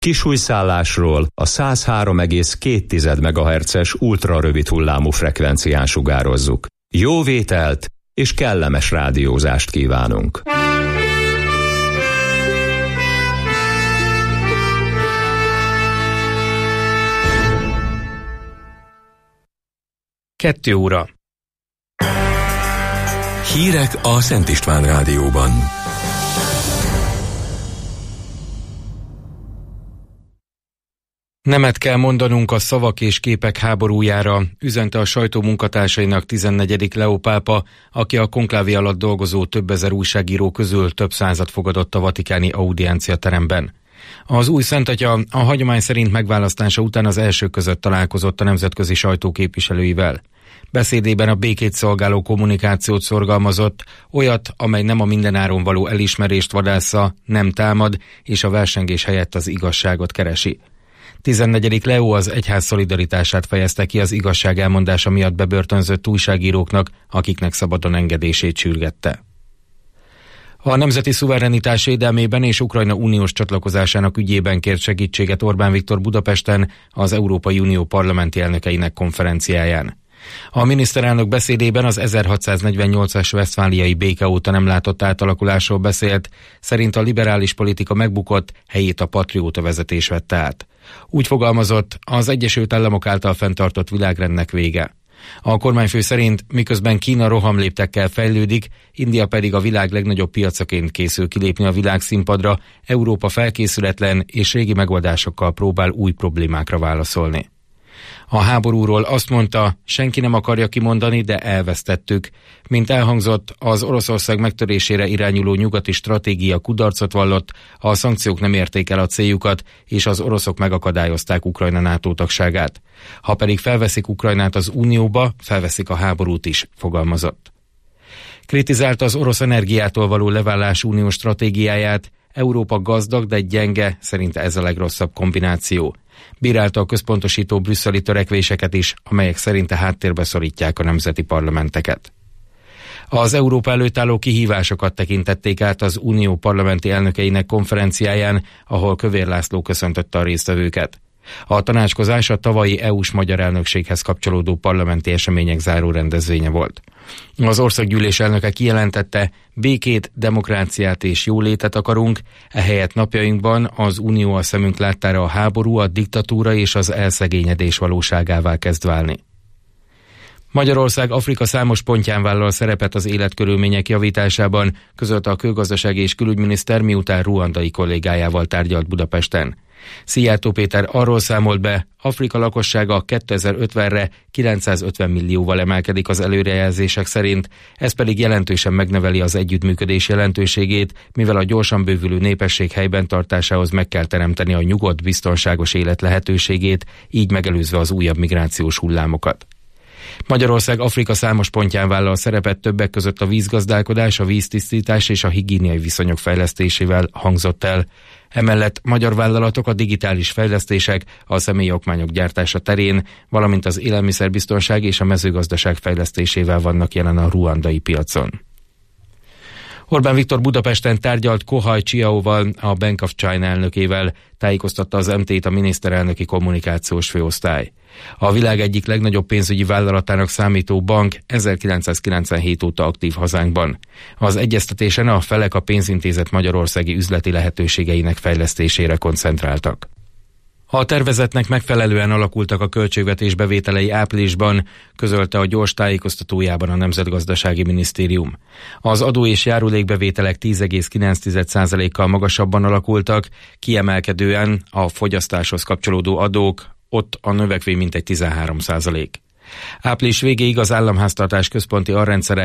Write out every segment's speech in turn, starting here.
Kisújszállásról a 103,2 MHz-es ultrarövid hullámú frekvencián sugározzuk. Jó vételt és kellemes rádiózást kívánunk! Kettő óra. Hírek a Szent István Rádióban. Nemet kell mondanunk a szavak és képek háborújára, üzente a sajtó munkatársainak 14. Leó pápa, aki a konklávé alatt dolgozó több ezer újságíró közül több százat fogadott a vatikáni audiencia teremben. Az új szentatya a hagyomány szerint megválasztása után az elsők között találkozott a nemzetközi sajtó képviselőivel. Beszédében a békét szolgáló kommunikációt szorgalmazott, olyat, amely nem a mindenáron való elismerést vadásza, nem támad, és a versengés helyett az igazságot keresi. 14. Leó az egyház szolidaritását fejezte ki az igazság elmondása miatt bebörtönzött újságíróknak, akiknek szabadon engedését sürgette. A nemzeti szuverenitás védelmében és Ukrajna uniós csatlakozásának ügyében kért segítséget Orbán Viktor Budapesten az Európai Unió parlamenti elnökeinek konferenciáján. A miniszterelnök beszédében az 1648-as vesztfáliai béke óta nem látott átalakulásról beszélt, szerint a liberális politika megbukott, helyét a patrióta vezetés vette át. Úgy fogalmazott, az Egyesült Államok által fenntartott világrendnek vége. A kormányfő szerint, miközben Kína rohamléptekkel fejlődik, India pedig a világ legnagyobb piacaként készül kilépni a világszínpadra, Európa felkészületlen és régi megoldásokkal próbál új problémákra válaszolni. A háborúról azt mondta, senki nem akarja kimondani, de elvesztettük. Mint elhangzott, az Oroszország megtörésére irányuló nyugati stratégia kudarcot vallott, a szankciók nem érték el a céljukat, és az oroszok megakadályozták Ukrajna NATO tagságát. Ha pedig felveszik Ukrajnát az Unióba, felveszik a háborút is, fogalmazott. Kritizálta az orosz energiától való leválás unió stratégiáját, Európa gazdag, de gyenge, szerint ez a legrosszabb kombináció. Bírálta a központosító brüsszeli törekvéseket is, amelyek szerinte háttérbe szorítják a nemzeti parlamenteket. Az Európa előtt álló kihívásokat tekintették át az Unió parlamenti elnökeinek konferenciáján, ahol Kövér László köszöntötte a résztvevőket. A tanácskozás a tavalyi EU-s magyar elnökséghez kapcsolódó parlamenti események záró rendezvénye volt. Az országgyűlés elnöke kijelentette, békét, demokráciát és jólétet akarunk, ehelyett napjainkban az Unió a szemünk láttára a háború, a diktatúra és az elszegényedés valóságává kezd válni. Magyarország Afrika számos pontján vállal szerepet az életkörülmények javításában, közölte a külgazdasági és külügyminiszter, miután ruandai kollégájával tárgyalt Budapesten. Szijjártó Péter arról számolt be, Afrika lakossága 2050-re 950 millióval emelkedik az előrejelzések szerint, ez pedig jelentősen megnöveli az együttműködés jelentőségét, mivel a gyorsan bővülő népesség helyben tartásához meg kell teremteni a nyugodt, biztonságos élet lehetőségét, így megelőzve az újabb migrációs hullámokat. Magyarország Afrika számos pontján vállal szerepet, többek között a vízgazdálkodás, a víztisztítás és a higiéniai viszonyok fejlesztésével, hangzott el. Emellett magyar vállalatok a digitális fejlesztések, a személyi okmányok gyártása terén, valamint az élelmiszerbiztonság és a mezőgazdaság fejlesztésével vannak jelen a ruandai piacon. Orbán Viktor Budapesten tárgyalt Kohaj Csiaóval, a Bank of China elnökével, tájékoztatta az MT-t a miniszterelnöki kommunikációs főosztály. A világ egyik legnagyobb pénzügyi vállalatának számító bank 1997 óta aktív hazánkban. Az egyeztetésen a felek a pénzintézet magyarországi üzleti lehetőségeinek fejlesztésére koncentráltak. A tervezetnek megfelelően alakultak a költségvetés bevételei áprilisban, közölte a gyors tájékoztatójában a Nemzetgazdasági Minisztérium. Az adó és járulékbevételek 10,9%-kal magasabban alakultak, kiemelkedően a fogyasztáshoz kapcsolódó adók, ott a növekvény mintegy 13%. Április végéig az államháztartás központi arrendszere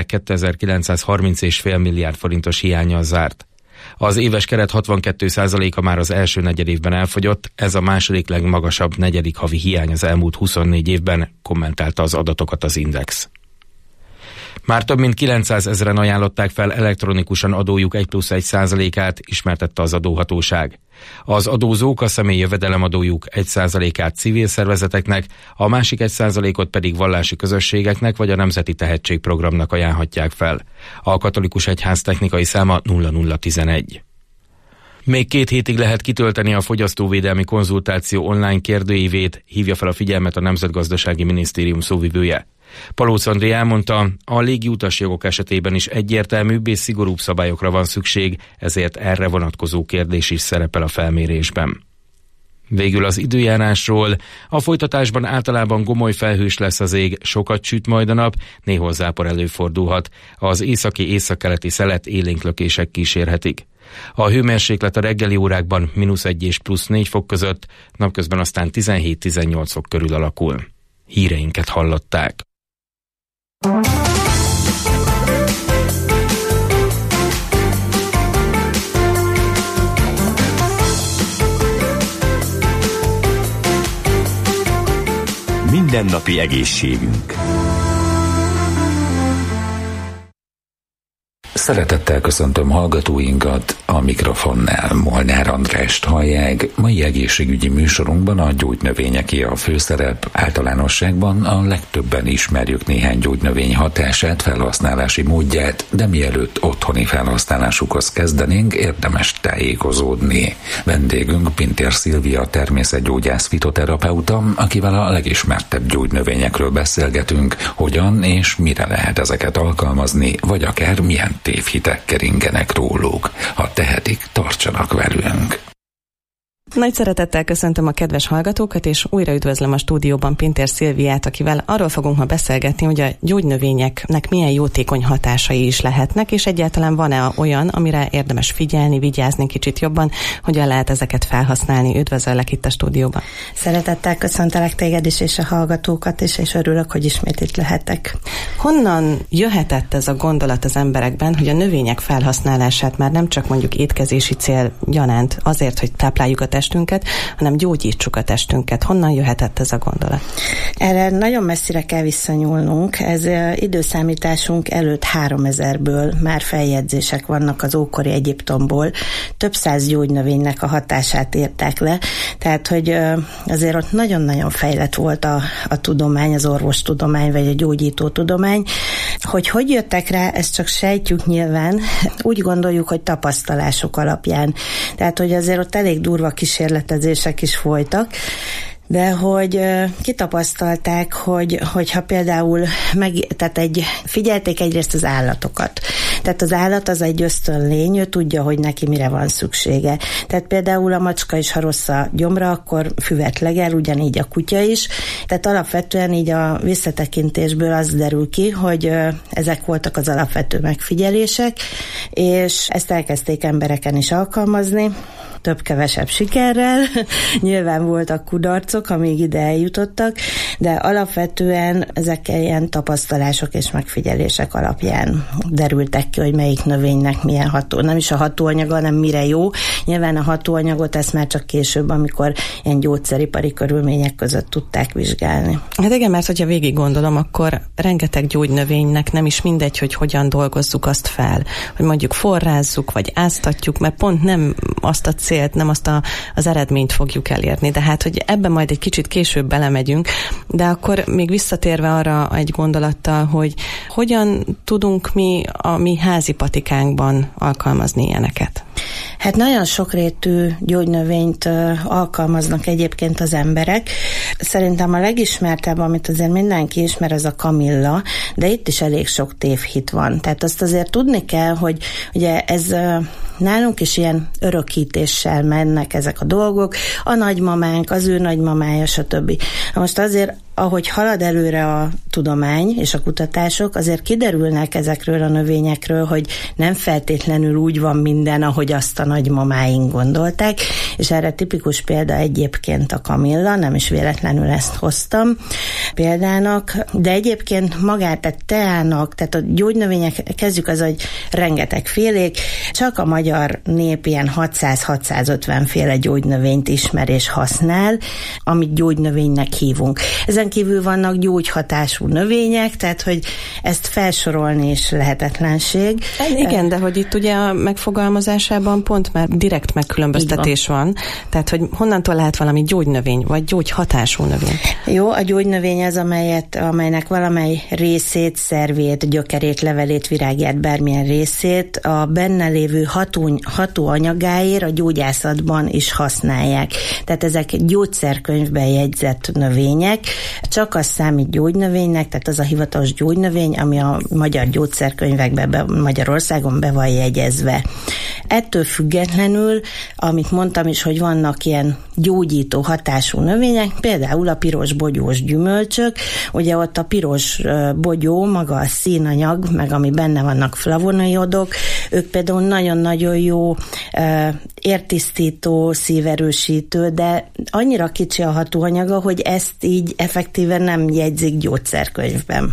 2930,5 milliárd forintos hiánnyal zárt. Az éves keret 62%-a már az első negyedévben elfogyott, ez a második legmagasabb negyedik havi hiány az elmúlt 24 évben, kommentálta az adatokat az Index. Már több mint 900 000-en ajánlották fel elektronikusan adójuk 1+1%-át, ismertette az adóhatóság. Az adózók a személyi jövedelemadójuk 1%-át civil szervezeteknek, a másik 1%-ot pedig vallási közösségeknek vagy a Nemzeti Tehetségprogramnak ajánlhatják fel. A katolikus egyház technikai száma 0011. Még 2 hétig lehet kitölteni a fogyasztóvédelmi konzultáció online kérdőívét, hívja fel a figyelmet a Nemzetgazdasági Minisztérium szóvivője. Palóc André elmondta, a légi utasjogok esetében is egyértelműbb és szigorúbb szabályokra van szükség, ezért erre vonatkozó kérdés is szerepel a felmérésben. Végül az időjárásról. A folytatásban általában gomoly felhős lesz az ég, sokat süt majd a nap, néhol zápor előfordulhat. Az északi-északkeleti szelet élénklökések kísérhetik. A hőmérséklet a reggeli órákban -1 és +4 fok között, napközben aztán 17-18 fok körül alakul. Híreinket hallották. Mindennapi egészségünk. Szeretettel köszöntöm hallgatóinkat, a mikrofonnál Molnár Andrást hallják. Mai egészségügyi műsorunkban a gyógynövényeké a főszerep. Általánosságban a legtöbben ismerjük néhány gyógynövény hatását, felhasználási módját, de mielőtt otthoni felhasználásukhoz kezdenénk, érdemes tájékozódni. Vendégünk Pintér Szilvia, természetgyógyász fitoterapeuta, akivel a legismertebb gyógynövényekről beszélgetünk, hogyan és mire lehet ezeket alkalmazni, vagy akár milyen tévhitek keringenek róluk. Ha tehetik, tartsanak velünk! Nagy szeretettel köszöntöm a kedves hallgatókat, és újra üdvözlöm a stúdióban Pintér Szilviát, akivel arról fogunk ma beszélgetni, hogy a gyógynövényeknek milyen jótékony hatásai is lehetnek, és egyáltalán van-e olyan, amire érdemes figyelni, vigyázni kicsit jobban, hogyan lehet ezeket felhasználni. Üdvözöllek itt a stúdióban. Szeretettel köszöntelek téged is, és a hallgatókat is, és örülök, hogy ismét itt lehetek. Honnan jöhetett ez a gondolat az emberekben, hogy a növények felhasználását már nem csak mondjuk étkezési cél gyanánt azért, hogy tápláljuk a testünket, hanem gyógyítsuk a testünket. Honnan jöhetett ez a gondolat? Erre nagyon messzire kell visszanyúlnunk. Ez időszámításunk előtt 3000-ből már feljegyzések vannak az ókori Egyiptomból. Több száz gyógynövénynek a hatását írták le. Tehát, hogy azért ott nagyon-nagyon fejlett volt a tudomány, az orvostudomány, vagy a gyógyító tudomány. Hogy jöttek rá, ezt csak sejtjük nyilván. Úgy gondoljuk, hogy tapasztalások alapján. Tehát, hogy azért ott elég durva kísérletezések is folytak, de hogy kitapasztalták, hogyha például figyelték egyrészt az állatokat. Tehát az állat az egy ösztönlény, ő tudja, hogy neki mire van szüksége. Tehát például a macska is, ha rossz a gyomra, akkor füvet legel, ugyanígy a kutya is. Tehát alapvetően így a visszatekintésből az derül ki, hogy ezek voltak az alapvető megfigyelések, és ezt elkezdték embereken is alkalmazni, több-kevesebb sikerrel. Nyilván voltak kudarcok, amíg ide eljutottak, de alapvetően ezek ilyen tapasztalások és megfigyelések alapján derültek ki, hogy melyik növénynek milyen ható. Nem is a hatóanyaga, hanem mire jó. Nyilván a hatóanyagot ezt már csak később, amikor ilyen gyógyszeripari körülmények között tudták vizsgálni. Hát igen, mert hogyha végig gondolom, akkor rengeteg gyógynövénynek nem is mindegy, hogy hogyan dolgozzuk azt fel. Hogy mondjuk forrázzuk, vagy áztatjuk, mert pont nem azt a célt, nem azt az eredményt fogjuk elérni. De hát, hogy ebben majd egy kicsit később belemegyünk, de akkor még visszatérve arra egy gondolattal, hogy hogyan tudunk mi a mi házi patikánkban alkalmazni ilyeneket? Hát nagyon sokrétű gyógynövényt alkalmaznak egyébként az emberek. Szerintem a legismertebb, amit azért mindenki ismer, az a kamilla, de itt is elég sok tévhit van. Tehát azt azért tudni kell, hogy ugye ez nálunk is ilyen örökítéssel mennek ezek a dolgok, a nagymamánk, az ő nagymamája, stb. Most azért, ahogy halad előre a tudomány és a kutatások, azért kiderülnek ezekről a növényekről, hogy nem feltétlenül úgy van minden, ahogy azt a nagymamáink gondolták, és erre tipikus példa egyébként a kamilla, nem is véletlenül ezt hoztam példának, de egyébként magát a teának, tehát a gyógynövények, kezdjük az, hogy rengeteg félék, csak a magyar nép ilyen 600-650 féle gyógynövényt ismer és használ, amit gyógynövénynek hívunk. Ezen ezen kívül vannak gyógyhatású növények, tehát hogy ezt felsorolni is lehetetlenség. Igen, de hogy itt ugye a megfogalmazásában pont már direkt megkülönböztetés van, tehát hogy honnantól lehet valami gyógynövény, vagy gyógyhatású növény? Jó, a gyógynövény az, amelynek valamely részét, szervét, gyökerét, levelét, virágját, bármilyen részét a benne lévő hatóanyagáért a gyógyászatban is használják. Tehát ezek gyógyszerkönyvben jegyzett növények, csak az számít gyógynövénynek, tehát az a hivatalos gyógynövény, ami a magyar gyógyszerkönyvekben Magyarországon be van jegyezve. Ettől függetlenül, amit mondtam is, hogy vannak ilyen gyógyító hatású növények, például a piros bogyós gyümölcsök, ugye ott a piros bogyó, maga a színanyag, meg ami benne vannak flavonoidok, ők például nagyon-nagyon jó értisztító, szíverősítő, de annyira kicsi a hatóanyaga, hogy ezt így effektíven nem jegyzik gyógyszerkönyvben.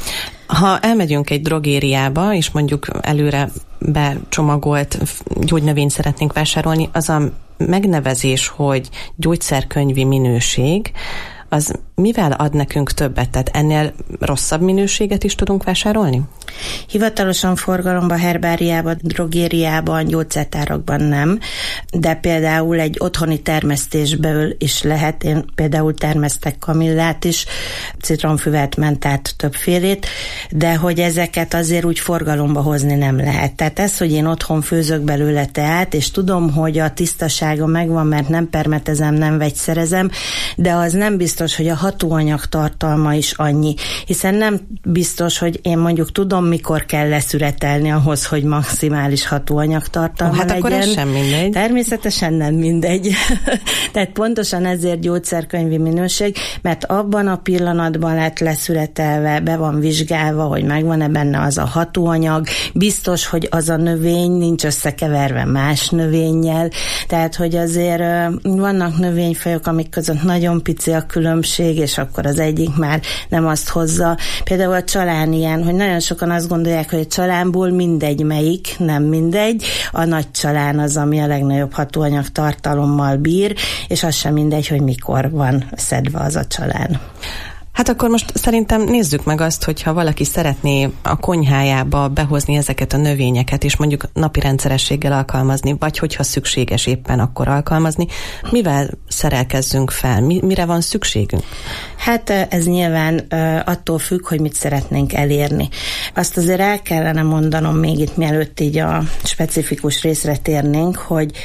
Ha elmegyünk egy drogériába, és mondjuk előre becsomagolt gyógynövényt szeretnénk vásárolni, az a megnevezés, hogy gyógyszerkönyvi minőség, az mivel ad nekünk többet? Tehát ennél rosszabb minőséget is tudunk vásárolni? Hivatalosan forgalomban, herbáriában, drogériában, gyógyszertárakban nem, de például egy otthoni termesztésből is lehet. Én például termesztek kamillát is, citromfüvet, mentát, többfélét, de hogy ezeket azért úgy forgalomba hozni nem lehet. Tehát ez, hogy én otthon főzök belőle teát, és tudom, hogy a tisztasága megvan, mert nem permetezem, nem vegyszerezem, de az nem biztos, hogy a hatóanyag tartalma is annyi, hiszen nem biztos, hogy én mondjuk tudom, mikor kell leszüretelni ahhoz, hogy maximális hatóanyag tartalma legyen. Hát akkor ez sem mindegy. Természetesen nem mindegy. Tehát pontosan ezért gyógyszerkönyvi minőség, mert abban a pillanatban lett leszüretelve, be van vizsgálva, hogy megvan-e benne az a hatóanyag, biztos, hogy az a növény nincs összekeverve más növényjel, tehát, hogy azért vannak növényfajok, amik között nagyon pici a különbség, és akkor az egyik már nem azt hozza. Például a csalán ilyen, hogy nagyon sokan azt gondolják, hogy a csalánból mindegy melyik, nem mindegy. A nagy csalán az, ami a legnagyobb hatóanyag tartalommal bír, és az sem mindegy, hogy mikor van szedve az a csalán. Hát akkor most szerintem nézzük meg azt, hogyha valaki szeretné a konyhájába behozni ezeket a növényeket, és mondjuk napi rendszerességgel alkalmazni, vagy hogyha szükséges éppen akkor alkalmazni, mivel szerelkezzünk fel? Mire van szükségünk? Hát ez nyilván attól függ, hogy mit szeretnénk elérni. Azt azért el kellene mondanom még itt, mielőtt így a specifikus részre térnénk,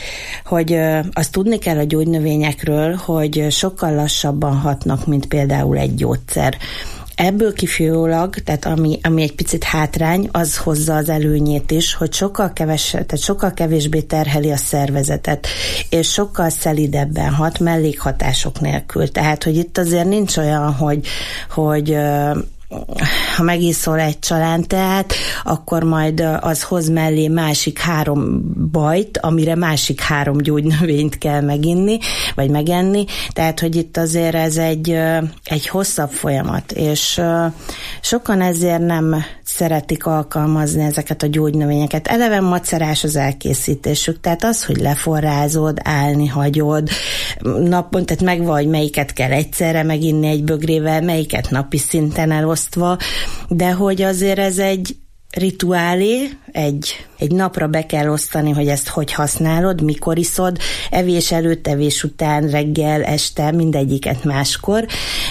hogy azt tudni kell a gyógynövényekről, hogy sokkal lassabban hatnak, mint például egy gyógyszer. Ebből kifolyólag, tehát ami egy picit hátrány, az hozza az előnyét is, hogy sokkal kevésbé terheli a szervezetet, és sokkal szelidebben hat mellékhatások nélkül. Tehát, hogy itt azért nincs olyan, hogy ha megiszol egy csalánteát, akkor majd az hoz mellé másik 3 bajt, amire másik 3 gyógynövényt kell meginni, vagy megenni. Tehát, hogy itt azért ez egy hosszabb folyamat, és sokan ezért nem szeretik alkalmazni ezeket a gyógynövényeket. Eleve macerás az elkészítésük, tehát az, hogy leforrázod, állni hagyod, napon, tehát megvan, hogy melyiket kell egyszerre meginni egy bögrével, melyiket napi szinten elosztva, de hogy azért ez egy rituálé, egy napra be kell osztani, hogy ezt hogy használod, mikor iszod, evés előtt, evés után, reggel, este, mindegyiket máskor,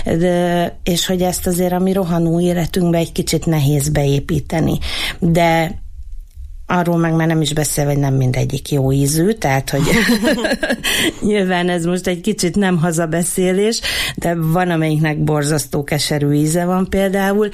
és hogy ezt azért a mi rohanó életünkbe egy kicsit nehéz beépíteni. De arról meg már nem is beszél, hogy nem mindegyik jó ízű, tehát, hogy nyilván ez most egy kicsit nem hazabeszélés, de van, amelyiknek borzasztó keserű íze van például,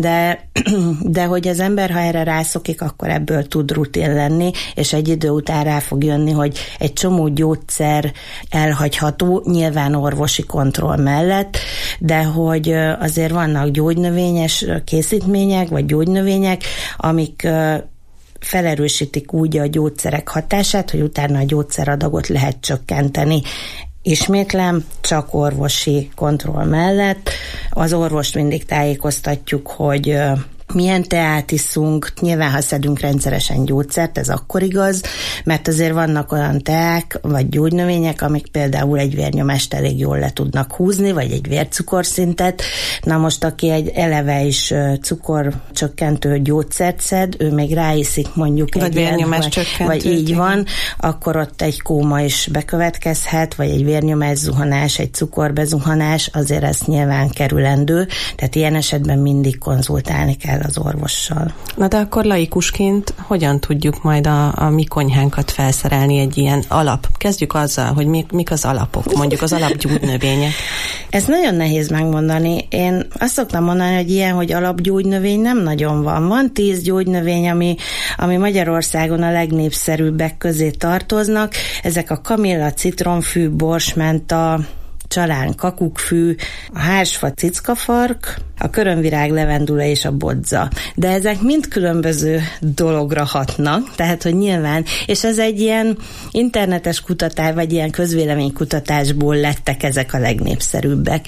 de hogy az ember, ha erre rászokik, akkor ebből tud rutin lenni, és egy idő után rá fog jönni, hogy egy csomó gyógyszer elhagyható, nyilván orvosi kontroll mellett, de hogy azért vannak gyógynövényes készítmények, vagy gyógynövények, amik felerősítik úgy a gyógyszerek hatását, hogy utána a gyógyszeradagot lehet csökkenteni. Ismétlem, csak orvosi kontroll mellett. Az orvost mindig tájékoztatjuk, hogy milyen teát iszunk, nyilván ha szedünk rendszeresen gyógyszert, ez akkor igaz, mert azért vannak olyan teák, vagy gyógynövények, amik például egy vérnyomást elég jól le tudnak húzni, vagy egy vércukorszintet. Na most, aki egy eleve is cukorcsökkentő gyógyszert szed, ő még ráiszik mondjuk vagy vérnyomás csökkentő, vagy így van, akkor ott egy kóma is bekövetkezhet, vagy egy vérnyomás zuhanás, egy cukorbezuhanás, azért ez nyilván kerülendő, tehát ilyen esetben mindig konzultálni kell az orvossal. Na de akkor laikusként hogyan tudjuk majd a mi konyhánkat felszerelni egy ilyen alap? Kezdjük azzal, hogy mik az alapok, mondjuk az alapgyógynövények. Ez nagyon nehéz megmondani. Én azt szoktam mondani, hogy ilyen, hogy alapgyógynövény nem nagyon van. Van 10 gyógynövény, ami Magyarországon a legnépszerűbbek közé tartoznak. Ezek a kamilla, citromfű, borsmenta, csalán, kakukkfű, a hársfa, cickafark, a körömvirág, levendula és a bodza. De ezek mind különböző dologra hatnak, tehát, hogy nyilván, és ez egy ilyen internetes kutatás, vagy ilyen közvéleménykutatásból lettek ezek a legnépszerűbbek.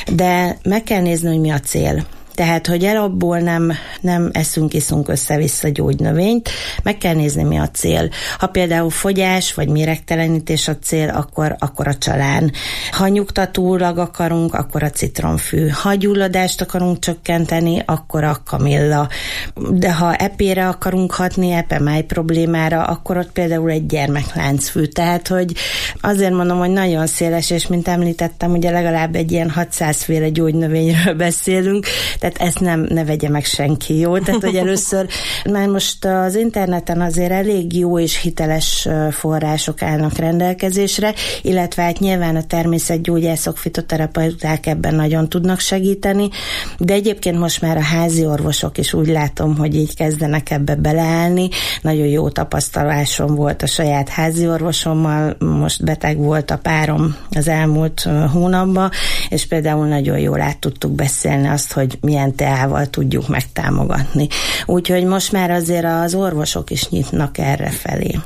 De meg kell nézni, hogy mi a cél. Tehát, hogy alapból nem iszunk össze-vissza gyógynövényt, meg kell nézni, mi a cél. Ha például fogyás vagy méregtelenítés a cél, akkor a csalán. Ha nyugtatólag akarunk, akkor a citromfű. Ha gyulladást akarunk csökkenteni, akkor a kamilla. De ha epére akarunk hatni, epemáj problémára, akkor ott például egy gyermekláncfű. Tehát, hogy azért mondom, hogy nagyon széles, és mint említettem, ugye legalább egy ilyen 600 féle gyógynövényről beszélünk, tehát ezt ne vegye meg senki, jó? Tehát, hogy először, már most az interneten azért elég jó és hiteles források állnak rendelkezésre, illetve hát nyilván a természetgyógyászok, fitoterapeuták ebben nagyon tudnak segíteni, de egyébként most már a házi orvosok is úgy látom, hogy így kezdenek ebbe beleállni. Nagyon jó tapasztalásom volt a saját házi orvosommal, most beteg volt a párom az elmúlt hónapban, és például nagyon jól át tudtuk beszélni azt, hogy milyen teával tudjuk megtámogatni. Úgyhogy most már azért az orvosok is nyitnak erre felé.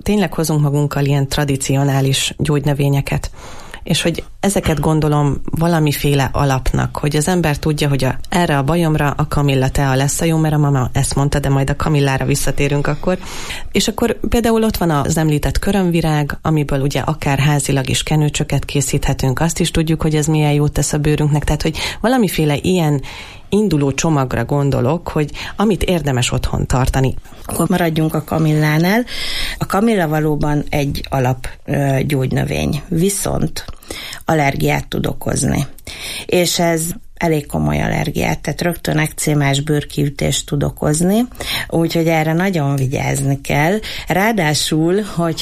tényleg hozunk magunkkal ilyen tradicionális gyógynövényeket, és hogy ezeket gondolom valamiféle alapnak, hogy az ember tudja, hogy erre a bajomra a kamilla tea lesz a jó, mert a mama ezt mondta, de majd a kamillára visszatérünk akkor. És akkor például ott van az említett körömvirág, amiből ugye akár házilag is kenőcsöket készíthetünk, azt is tudjuk, hogy ez milyen jót tesz a bőrünknek, tehát hogy valamiféle ilyen induló csomagra gondolok, hogy amit érdemes otthon tartani. Akkor maradjunk a kamillánál. A kamilla valóban egy alap gyógynövény, viszont allergiát tud okozni. És ez elég komoly allergiát, tehát rögtön ekcémás bőrkiütést tud okozni, úgyhogy erre nagyon vigyázni kell. Ráadásul,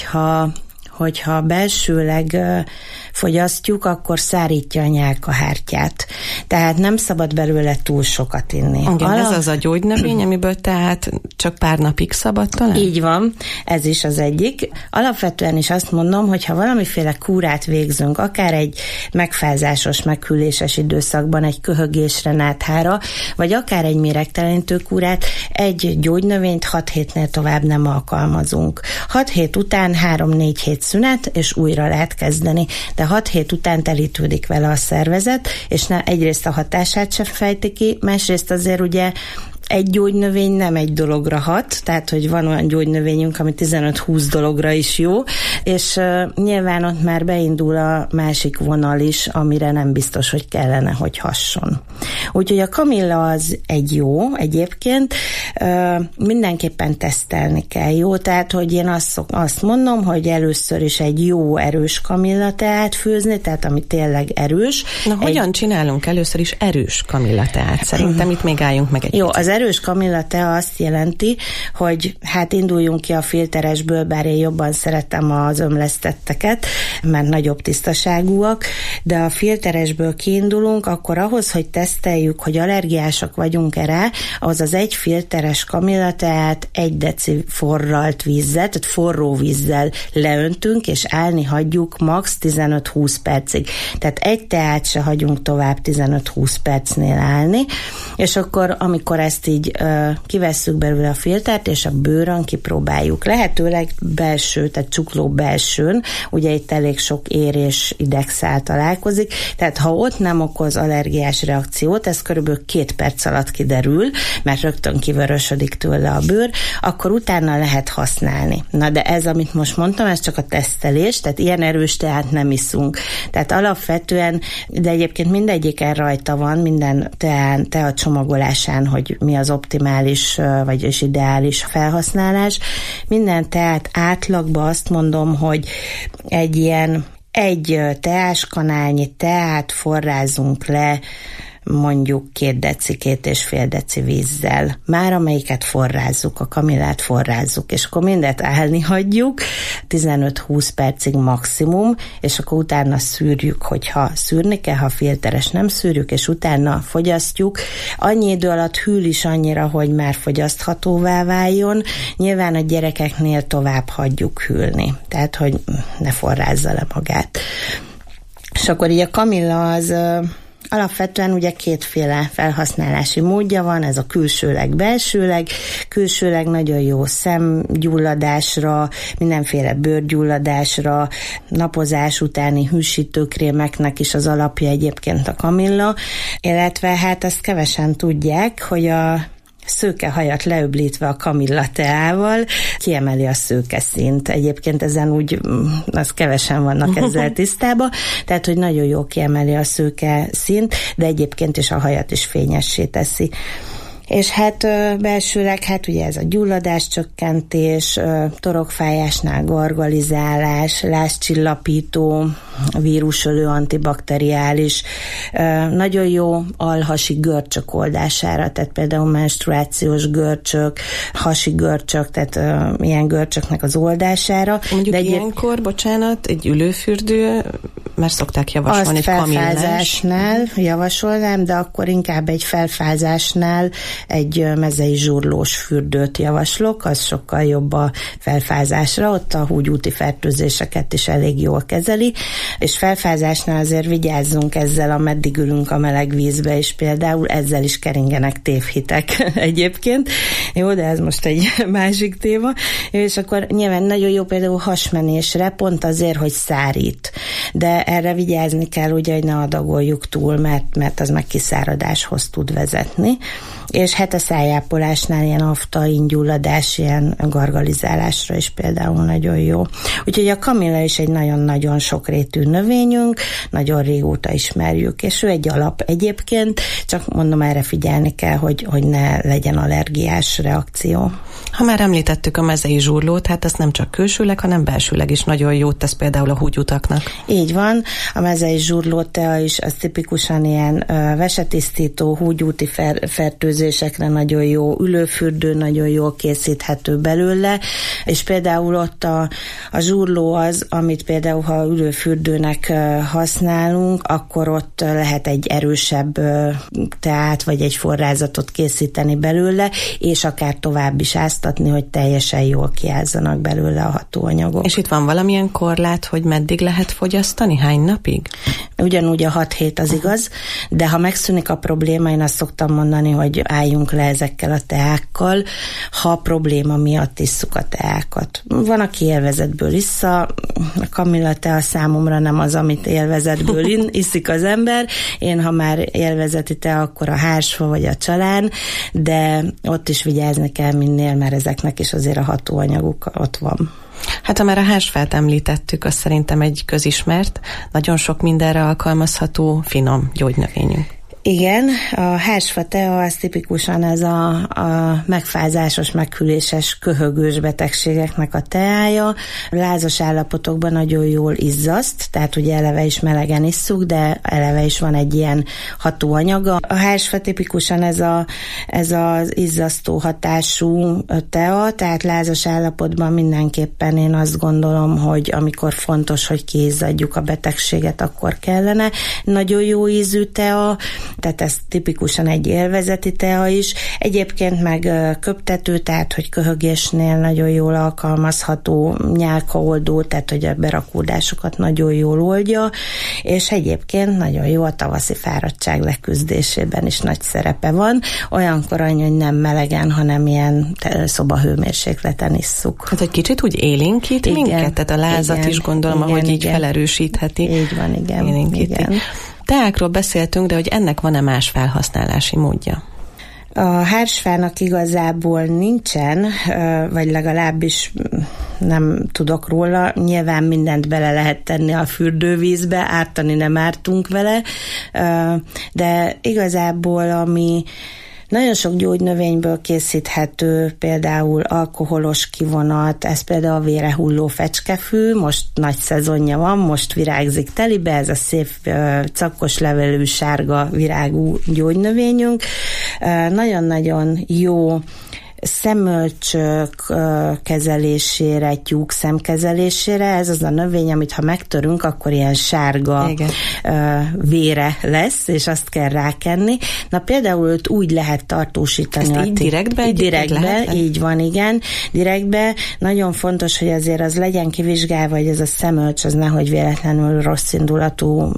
hogyha belsőleg fogyasztjuk, akkor szárítja a nyálkahártyát. Tehát nem szabad belőle túl sokat inni. Igen, ez az a gyógynövény, amiből tehát csak pár napig szabad talán? Így van, ez is az egyik. Alapvetően is azt mondom, hogy ha valamiféle kúrát végzünk, akár egy megfázásos, meghűléses időszakban, egy köhögésre, náthára, vagy akár egy méregtelenítő kúrát, egy gyógynövényt 6 hétnél tovább nem alkalmazunk. 6 hét után 3-4 hét szünet, és újra lehet kezdeni. De 6 hét után telítődik vele a szervezet, és egyrészt a hatását sem fejti ki, másrészt azért ugye egy gyógynövény nem egy dologra hat, tehát, hogy van olyan gyógynövényünk, ami 15-20 dologra is jó, és nyilván ott már beindul a másik vonal is, amire nem biztos, hogy kellene, hogy hasson. Úgyhogy a kamilla az egy jó egyébként, mindenképpen tesztelni kell, jó? Tehát, hogy én azt mondom, hogy először is egy jó erős kamillateát főzni, tehát ami tényleg erős. Na, hogyan csinálunk először is erős kamillateát? Szerintem itt még álljunk meg egy jó, az erős kamillatea azt jelenti, hogy hát induljunk ki a filteresből, bár én jobban szeretem az ömlesztetteket, mert nagyobb tisztaságúak, de a filteresből kiindulunk, akkor ahhoz, hogy teszteljük, hogy allergiásak vagyunk rá, ahhoz az egy filteres kamillateát 1 deci forralt vízzel, tehát forró vízzel leöntünk, és állni hagyjuk max 15-20 percig. Tehát egy teát se hagyunk tovább 15-20 percnél állni, és akkor, amikor ezt így kivesszük belőle a filtert, és a bőrön kipróbáljuk. Lehetőleg belső, tehát csukló belsőn, ugye itt elég sok ér és idegszál találkozik, tehát ha ott nem okoz allergiás reakciót, ez körülbelül 2 perc alatt kiderül, mert rögtön kivörösödik tőle a bőr, akkor utána lehet használni. Na de ez, amit most mondtam, ez csak a tesztelés, tehát ilyen erős teát nem iszunk. Tehát alapvetően, de egyébként mindegyiken rajta van, minden tea csomagolásán, hogy mi az optimális, vagyis ideális felhasználás. Minden teát átlagban azt mondom, hogy egy teáskanálnyi teát forrázunk le mondjuk 2 deci, 2,5 deci vízzel. Már amelyiket forrázzuk, a kamillát forrázzuk, és akkor mindet állni hagyjuk, 15-20 percig maximum, és akkor utána szűrjük, hogyha szűrni kell, ha filteres nem szűrjük, és utána fogyasztjuk. Annyi idő alatt hűl is annyira, hogy már fogyaszthatóvá váljon. Nyilván a gyerekeknél tovább hagyjuk hűlni, tehát, hogy ne forrázza le magát. És akkor így a kamilla az alapvetően ugye 2 felhasználási módja van, ez a külsőleg, belsőleg. Külsőleg nagyon jó szemgyulladásra, mindenféle bőrgyulladásra, napozás utáni hűsítőkrémeknek is az alapja egyébként a kamilla, illetve hát azt kevesen tudják, hogy a szőkehajat leöblítve a kamillateával kiemeli a szőkeszínt. Egyébként ezen úgy, az kevesen vannak ezzel tisztában, tehát, hogy nagyon jó kiemeli a szőkeszínt, de egyébként is a hajat is fényessé teszi. És hát belsőleg, hát ugye ez a gyulladáscsökkentés, torokfájásnál gargalizálás, lázcsillapító, vírusölő, antibakteriális, nagyon jó alhasi görcsök oldására, tehát például menstruációs görcsök, hasi görcsök, tehát ilyen görcsöknek az oldására. Mondjuk de ilyenkor, bocsánat, egy ülőfürdő, mert szokták javasolni, egy kamillás. Azt felfázásnál javasolnám, de akkor inkább egy felfázásnál egy mezei zsurlós fürdőt javaslok, az sokkal jobb a felfázásra, ott a húgyúti fertőzéseket is elég jól kezeli, és felfázásnál azért vigyázzunk ezzel, ameddig ülünk a meleg vízbe, és például ezzel is keringenek tévhitek egyébként. Jó, de ez most egy másik téma. És akkor nyilván nagyon jó például hasmenésre, pont azért, hogy szárít. De erre vigyázni kell, ugye, hogy ne adagoljuk túl, mert az meg kiszáradáshoz tud vezetni. És a szájápolásnál ilyen aftaingyulladás, ilyen gargalizálásra is például nagyon jó. Úgyhogy a kamilla is egy nagyon-nagyon sokrétű növényünk, nagyon régóta ismerjük, és ő egy alap egyébként, csak mondom, erre figyelni kell, hogy ne legyen allergiás reakció. Ha már említettük a mezei zsurlót, hát ez nem csak külsőleg, hanem belsőleg is nagyon jót tesz például a húgyutaknak. Így van, a mezei zsurlótea is az tipikusan ilyen vesetisztító, húgyúti fertőzésekre nagyon jó, ülőfürdő nagyon jól készíthető belőle, és például ott a zsurló az, amit például ha ülőfürdőnek használunk, akkor ott lehet egy erősebb teát, vagy egy forrázatot készíteni belőle, és akár tovább is áztatni, hogy teljesen jól kiázzanak belőle a hatóanyagok. És itt van valamilyen korlát, hogy meddig lehet fogyasztani? Hány napig? Ugyanúgy a 6 hét az igaz, de ha megszűnik a probléma, én azt szoktam mondani, hogy álljunk le ezekkel a teákkal, ha probléma miatt isszuk a teákat. Van, aki élvezetből issza, a kamilla tea számomra nem az, amit élvezetből iszik az ember. Én, ha már élvezeti tea, akkor a hársfa vagy a csalán, de ott is vigyázni kell minél, mert ezeknek is azért a hatóanyaguk ott van. Hát ha már a hársfát említettük, az szerintem egy közismert, nagyon sok mindenre alkalmazható, finom gyógynövényünk. Igen, a hársfa tea az tipikusan ez a megfázásos, meghűléses, köhögős betegségeknek a teája. Lázas állapotokban nagyon jól izzaszt, tehát ugye eleve is melegen isszuk, de eleve is van egy ilyen hatóanyaga. A hársfa tipikusan ez az izzasztó hatású tea, tehát lázas állapotban mindenképpen én azt gondolom, hogy amikor fontos, hogy kiizzadjuk a betegséget, akkor kellene. Nagyon jó ízű tea, tehát ez tipikusan egy élvezeti tea is. Egyébként meg köptető, tehát hogy köhögésnél nagyon jól alkalmazható, nyálkaoldó, tehát hogy a berakódásokat nagyon jól oldja, és egyébként nagyon jó a tavaszi fáradtság leküzdésében is nagy szerepe van. Olyankor annyi, hogy nem melegen, hanem ilyen szobahőmérsékleten isszuk. Hát egy kicsit úgy élénkít minket, tehát a lázat is gondolom, ahogy így felerősítheti. Így van, igen. Teákról beszéltünk, de hogy ennek van-e más felhasználási módja? A hársfának igazából nincsen, vagy legalábbis nem tudok róla. Nyilván mindent bele lehet tenni a fürdővízbe, ártani nem ártunk vele, de igazából ami nagyon sok gyógynövényből készíthető, például alkoholos kivonat, ez például a vére hulló fecskefű, most nagy szezonja van, most virágzik telibe, ez a szép cakkos levelű sárga virágú gyógynövényünk. Nagyon-nagyon jó szemölcsök kezelésére, tyúkszem kezelésére, ez az a növény, amit ha megtörünk, akkor ilyen sárga vére lesz, és azt kell rákenni. Na például őt úgy lehet tartósítani. Ezt így direktbe? Direktbe, így van, igen. Direktbe. Nagyon fontos, hogy azért az legyen kivizsgálva, hogy ez a szemölcs, az nehogy véletlenül rosszindulatú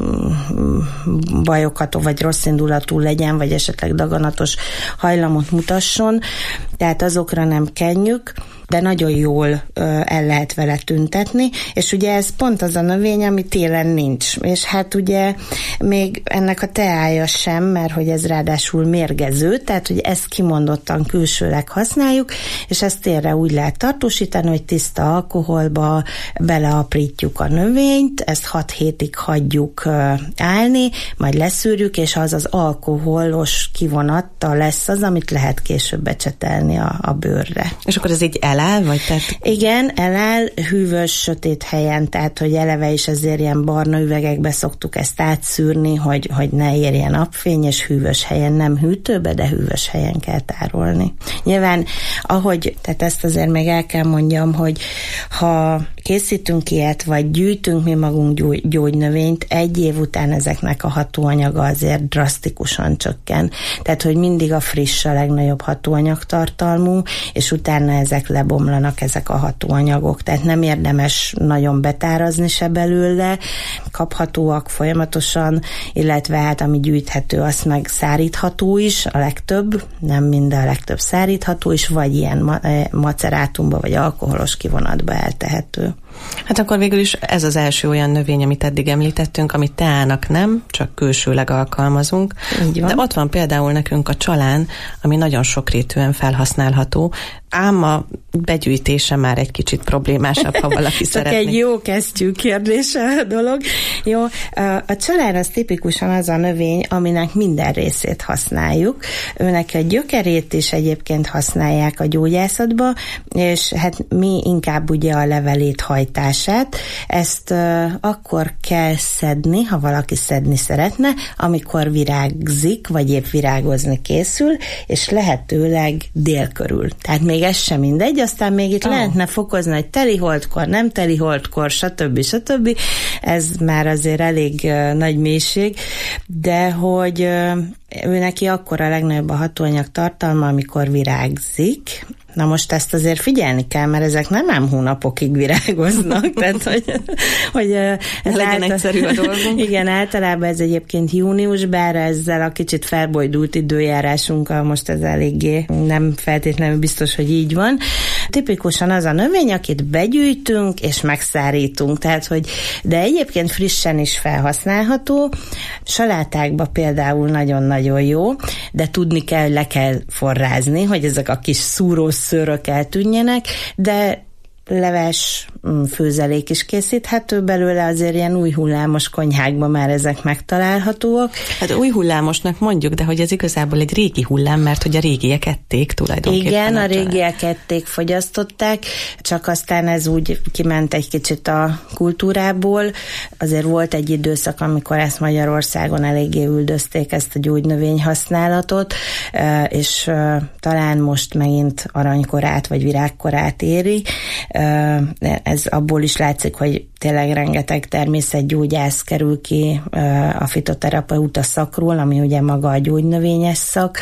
bajokat, vagy rosszindulatú legyen, vagy esetleg daganatos hajlamot mutasson. Tehát azokra nem kenjük, de nagyon jól el lehet vele tüntetni, és ugye ez pont az a növény, ami télen nincs. És hát ugye még ennek a teája sem, mert hogy ez ráadásul mérgező, tehát hogy ezt kimondottan külsőleg használjuk, és ezt tényleg úgy lehet tartósítani, hogy tiszta alkoholba beleaprítjuk a növényt, ezt 6 hétig hagyjuk állni, majd leszűrjük, és az alkoholos kivonattal lesz az, amit lehet később becsetelni a bőrre. És akkor ez így eláll, vagy tehát? Igen, eláll hűvös, sötét helyen, tehát hogy eleve is azért ilyen barna üvegekbe szoktuk ezt átszűrni, hogy ne érjen napfény, és hűvös helyen, nem hűtőbe, de hűvös helyen kell tárolni. Nyilván, tehát ezt azért még el kell mondjam, hogy ha készítünk ilyet, vagy gyűjtünk mi magunk gyógynövényt, 1 év után ezeknek a hatóanyaga azért drasztikusan csökken. Tehát, hogy mindig a friss a legnagyobb hatóanyagtartalmú, és utána ezek elbomlanak ezek a hatóanyagok, tehát nem érdemes nagyon betárazni se belőle, kaphatóak folyamatosan, illetve hát ami gyűjthető, az meg szárítható is, a legtöbb, nem minden, a legtöbb szárítható is, vagy ilyen macerátumba, vagy alkoholos kivonatba eltehető. Hát akkor végül is ez az első olyan növény, amit eddig említettünk, amit teának nem, csak külsőleg alkalmazunk. De ott van például nekünk a csalán, ami nagyon sokrétűen felhasználható, ám a begyűjtése már egy kicsit problémásabb, ha valaki szeretné. Csak egy jó kesztyű kérdése a dolog. Jó, a csalán az tipikusan az a növény, aminek minden részét használjuk. Őnek a gyökerét is egyébként használják a gyógyászatba, és hát mi inkább ugye a levelét, hajtását. Ezt akkor kell szedni, ha valaki szedni szeretne, amikor virágzik, vagy épp virágozni készül, és lehetőleg dél körül. Tehát még ez sem mindegy, aztán még itt lehetne fokozni, hogy teliholdkor, nem teliholdkor, stb. Ez már azért elég nagy mélység, de hogy ő neki akkor a legnagyobb a hatóanyag tartalma, amikor virágzik. Na most ezt azért figyelni kell, mert ezek nem hónapokig virágoznak, tehát hogy ez legyen egyszerű a dolgunk. Igen, általában ez egyébként június, bár ezzel a kicsit felbojdult időjárásunkkal most ez eléggé nem feltétlenül biztos, hogy így van. Tipikusan az a növény, akit begyűjtünk és megszárítunk, tehát hogy de egyébként frissen is felhasználható. Salátákba például nagyon-nagyon jó, de tudni kell, hogy le kell forrázni, hogy ezek a kis szúrós szőrök eltűnjenek, de leves főzelék is készíthető belőle, azért ilyen új hullámos konyhákban már ezek megtalálhatóak. Hát új hullámosnak mondjuk, de hogy ez igazából egy régi hullám, mert hogy a régiek ették tulajdonképpen. Igen, a régiek ették, fogyasztották, csak aztán ez úgy kiment egy kicsit a kultúrából. Azért volt egy időszak, amikor ezt Magyarországon eléggé üldözték, ezt a gyógynövény használatot, és talán most megint aranykorát vagy virágkorát éri. Ez abból is látszik, hogy tényleg rengeteg természetgyógyász kerül ki a fitoterapeuta szakról, ami ugye maga a gyógynövényes szak,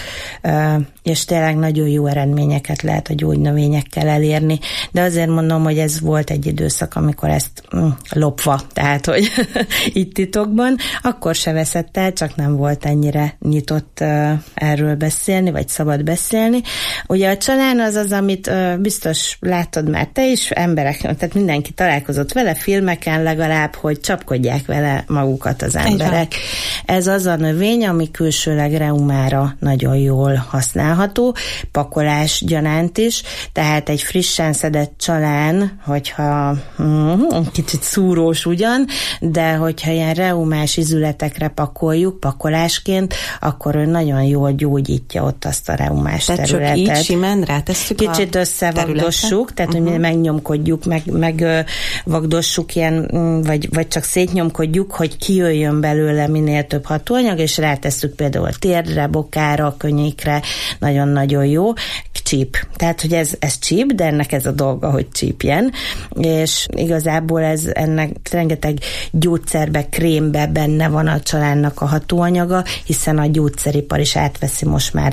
és tényleg nagyon jó eredményeket lehet a gyógynövényekkel elérni. De azért mondom, hogy ez volt egy időszak, amikor ezt lopva, tehát hogy itt titokban, akkor se veszett el, csak nem volt ennyire nyitott erről beszélni, vagy szabad beszélni. Ugye a csalán az, amit biztos láttad már te is, emberek, tehát mindenki találkozott vele, filmeken legalább, hogy csapkodják vele magukat az emberek. Ez az a növény, ami külsőleg reumára nagyon jól használható, pakolás gyanánt is, tehát egy frissen szedett csalán, hogyha kicsit szúrós ugyan, de hogyha ilyen reumás izületekre pakoljuk pakolásként, akkor ő nagyon jól gyógyítja ott azt a reumás területet. Csak így simán rátesszük kicsit összevagdossuk, tehát hogy megnyomkodjuk, megvagdossuk ilyen, vagy csak szétnyomkodjuk, hogy kijöjjön belőle minél több hatóanyag, és rátesszük például térdre, bokára, könnyékre, nagyon-nagyon jó. Csíp. Tehát, hogy ez csíp, de ennek ez a dolga, hogy csípjen, és igazából ennek rengeteg gyógyszerbe, krémbe benne van a csalánnak a hatóanyaga, hiszen a gyógyszeripar is átveszi most már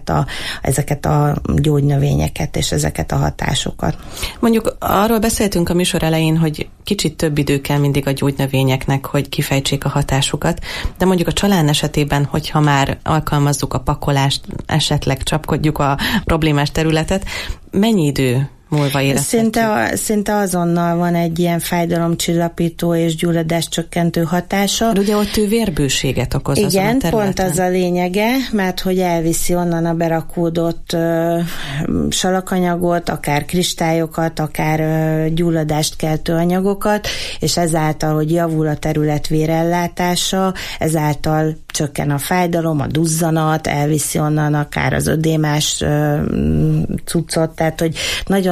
ezeket a gyógynövényeket és ezeket a hatásokat. Mondjuk arról beszéltünk a műsor elején, hogy kicsit több idő kell mindig a gyógynövényeknek, hogy kifejtsék a hatásukat, de mondjuk a csalán esetében, hogyha már alkalmazzuk a pakolást, esetleg csapkodjuk a problémás területet, mennyi idő múlva érezhetjük? Szinte azonnal van egy ilyen fájdalomcsillapító és gyulladáscsökkentő hatása. De ugye ott ő vérbőséget okoz azon a területen. Igen, pont az a lényege, mert hogy elviszi onnan a berakódott salakanyagot, akár kristályokat, akár gyulladást keltő anyagokat, és ezáltal, hogy javul a terület vérellátása, ezáltal csökken a fájdalom, a duzzanat, elviszi onnan akár az ödémás cuccot, tehát hogy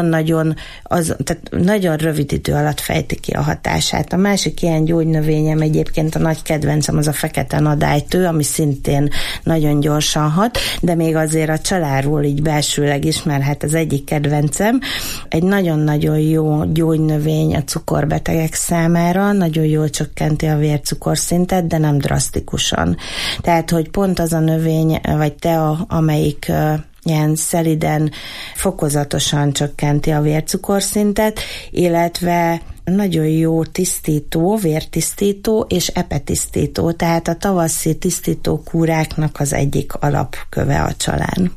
tehát nagyon rövid idő alatt fejti ki a hatását. A másik ilyen gyógynövényem egyébként a nagy kedvencem az a fekete nadálytő, ami szintén nagyon gyorsan hat, de még azért a családról így belsőleg is, mert hát az egyik kedvencem. Egy nagyon-nagyon jó gyógynövény a cukorbetegek számára, nagyon jól csökkenti a vércukorszintet, de nem drasztikusan. Tehát, hogy pont az a növény, vagy tea, amelyik könnyen, szeliden, fokozatosan csökkenti a vércukorszintet, illetve nagyon jó tisztító, vértisztító és epetisztító, tehát a tavaszi tisztító kúráknak az egyik alapköve a csalán.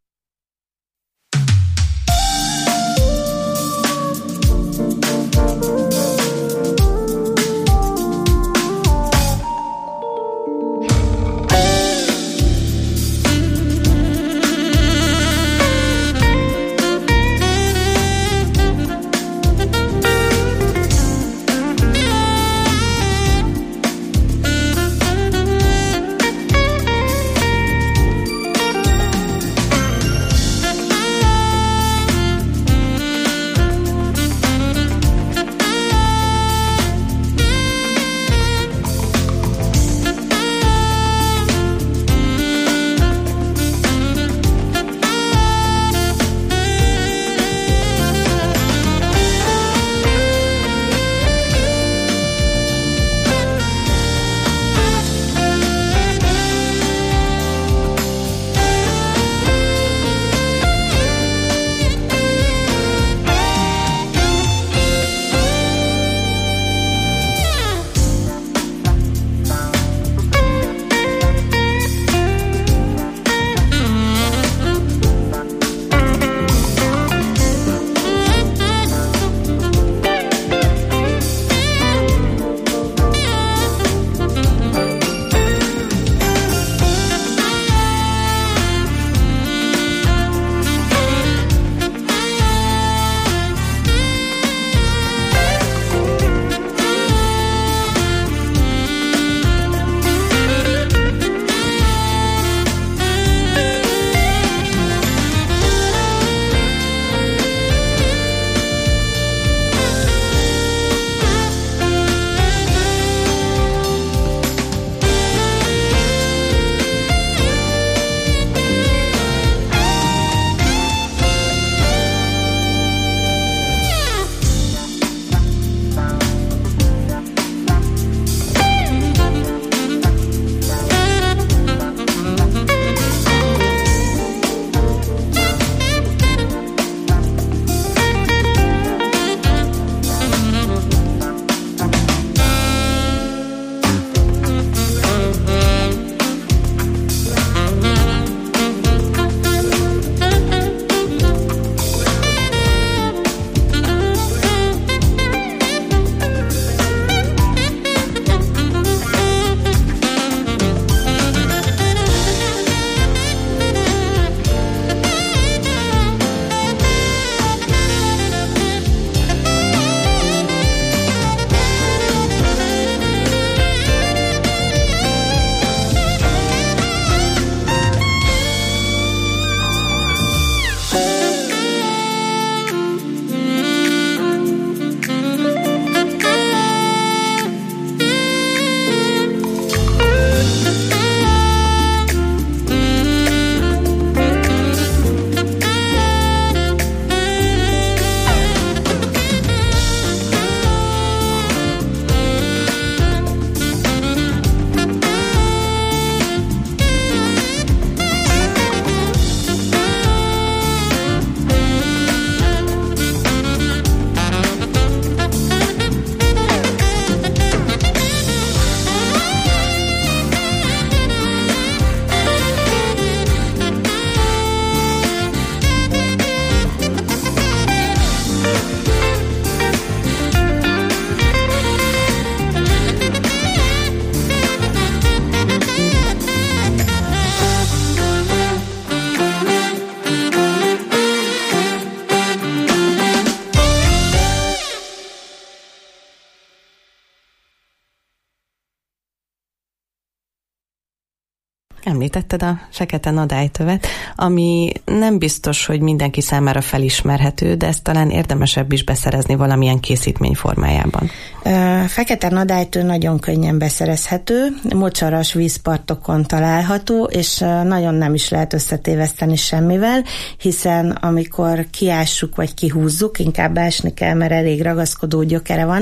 Említetted a fekete nadálytövet, ami nem biztos, hogy mindenki számára felismerhető, de ezt talán érdemesebb is beszerezni valamilyen készítmény formájában. Fekete nadálytő nagyon könnyen beszerezhető, mocsaras vízpartokon található, és nagyon nem is lehet összetéveszteni semmivel, hiszen amikor kiássuk vagy kihúzzuk, inkább ásni kell, mert elég ragaszkodó gyökere van,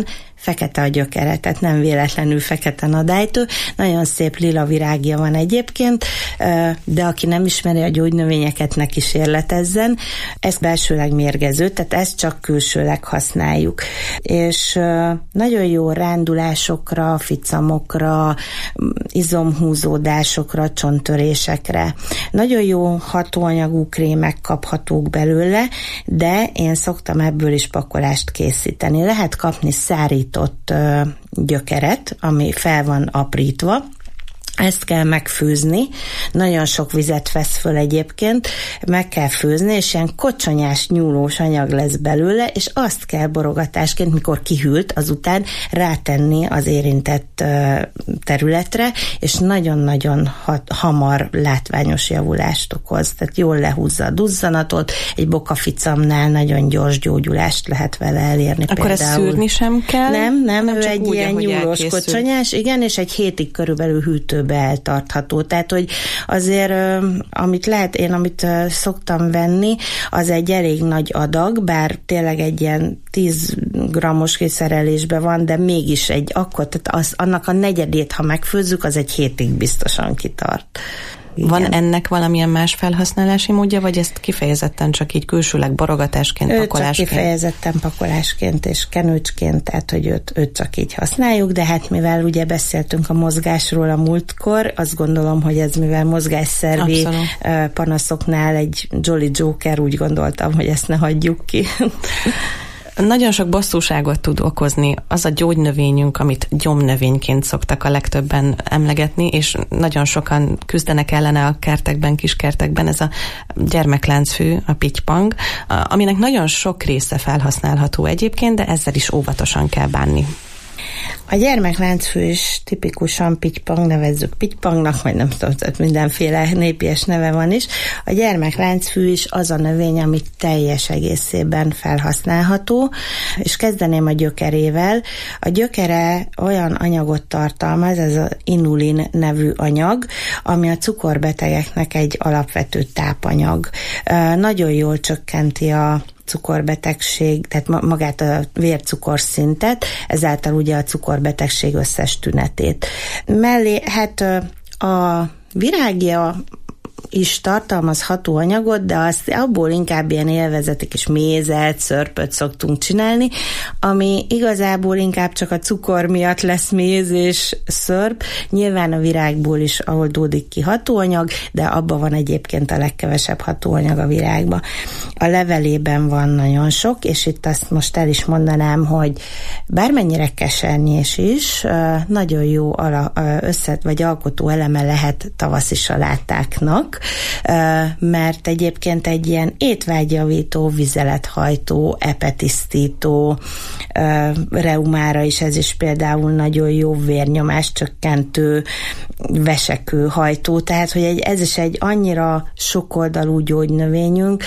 fekete a gyökere, tehát nem véletlenül fekete nadrágytő. Nagyon szép lila virágja van egyébként, de aki nem ismeri a gyógynövényeket, ne kísérletezzen. Ez belsőleg mérgező, tehát ezt csak külsőleg használjuk. És nagyon jó rándulásokra, ficamokra, izomhúzódásokra, csonttörésekre. Nagyon jó hatóanyagú krémek kaphatók belőle, de én szoktam ebből is pakolást készíteni. Lehet kapni szárított gyökeret, ami fel van aprítva, ezt kell megfőzni, nagyon sok vizet vesz föl egyébként, meg kell főzni, és ilyen kocsonyás, nyúlós anyag lesz belőle, és azt kell borogatásként, mikor kihűlt, azután rátenni az érintett területre, és nagyon-nagyon hamar látványos javulást okoz. Tehát jól lehúzza a duzzanatot, egy bokaficamnál nagyon gyors gyógyulást lehet vele elérni. Akkor ezt szűrni sem kell? Nem, ő egy úgy, ilyen nyúlós, kocsonyás, igen, és egy hétig körülbelül hűtőbe eltartható. Tehát, hogy azért, amit szoktam venni, az egy elég nagy adag, bár tényleg egy ilyen 10 grammos kiszerelésben van, de mégis tehát annak a negyedét, ha megfőzzük, az egy hétig biztosan kitart. Igen. Van ennek valamilyen más felhasználási módja, vagy ezt kifejezetten csak így külsőleg borogatásként, pakolásként? Csak kifejezetten pakolásként és kenőcsként, tehát hogy őt csak így használjuk, de hát mivel ugye beszéltünk a mozgásról a múltkor, azt gondolom, hogy ez mivel mozgásszervi panaszoknál egy Jolly Joker, úgy gondoltam, hogy ezt ne hagyjuk ki. Nagyon sok bosszúságot tud okozni az a gyógynövényünk, amit gyomnövényként szoktak a legtöbben emlegetni, és nagyon sokan küzdenek ellene a kertekben, kiskertekben, ez a gyermekláncfű, a pittypang, aminek nagyon sok része felhasználható egyébként, de ezzel is óvatosan kell bánni. A gyermekláncfű is tipikusan pittypang, nevezzük pittypangnak, vagy nem tudom, mindenféle népies neve van is. A gyermekláncfű is az a növény, ami teljes egészében felhasználható, és kezdeném a gyökerével. A gyökere olyan anyagot tartalmaz, ez az inulin nevű anyag, ami a cukorbetegeknek egy alapvető tápanyag. Nagyon jól csökkenti a cukorbetegség, tehát magát a vércukorszintet, ezáltal ugye a cukorbetegség összes tünetét. Mellé hát a virágja is tartalmaz hatóanyagot, de abból inkább ilyen élvezeti kis mézet, szörpöt szoktunk csinálni, ami igazából inkább csak a cukor miatt lesz méz és szörp. Nyilván a virágból is oldódik ki hatóanyag, de abban van egyébként a legkevesebb hatóanyag a virágban. A levelében van nagyon sok, és itt azt most el is mondanám, hogy bármennyire kesernyés is, nagyon jó vagy alkotó eleme lehet tavaszi salátáknak, mert egyébként egy ilyen étvágyjavító, vizelethajtó, epetisztító, reumára is ez is például nagyon jó, vérnyomás csökkentő, vesekőhajtó, tehát hogy ez is egy annyira sokoldalú gyógynövényünk.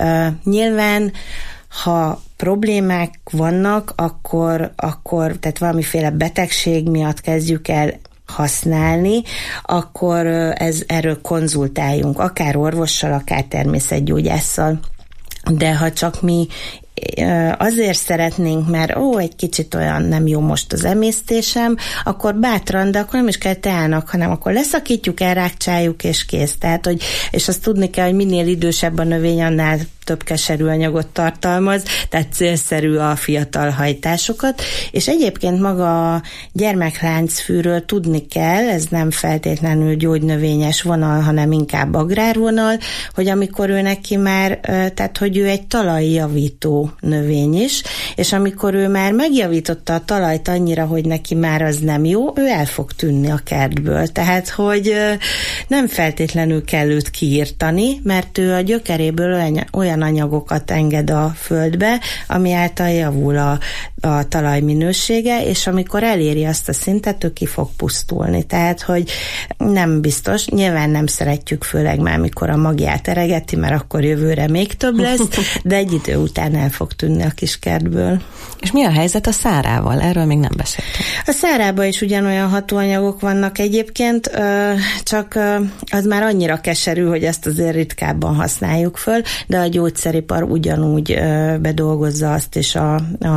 Nyilván ha problémák vannak, akkor tehát valamiféle betegség miatt kezdjük el használni, akkor erről konzultáljunk, akár orvossal, akár természetgyógyásszal. De ha csak mi azért szeretnénk, mert egy kicsit olyan nem jó most az emésztésem, akkor bátran, de akkor nem is kell teának, hanem akkor leszakítjuk, elrákcsáljuk, és kész. Tehát, és azt tudni kell, hogy minél idősebb a növény, annál több keserű anyagot tartalmaz, tehát célszerű a fiatal hajtásokat, és egyébként maga a gyermekláncfűről tudni kell, ez nem feltétlenül gyógynövényes vonal, hanem inkább agrárvonal, hogy amikor ő neki már, tehát hogy ő egy talajjavító növény is, és amikor ő már megjavította a talajt annyira, hogy neki már az nem jó, ő el fog tűnni a kertből. Tehát, hogy nem feltétlenül kell őt kiírtani, mert ő a gyökeréből olyan anyagokat enged a földbe, ami által javul a talaj minősége, és amikor eléri azt a szintet, ő ki fog pusztulni. Tehát, hogy nem biztos, nyilván nem szeretjük, főleg már mikor a magját eregeti, mert akkor jövőre még több lesz, de egy idő után el fog tűnni a kis kertből. És mi a helyzet a szárával? Erről még nem beszéltünk. A szárában is ugyanolyan hatóanyagok vannak egyébként, csak az már annyira keserű, hogy ezt azért ritkábban használjuk föl, de a gyógyszeripar ugyanúgy bedolgozza azt is a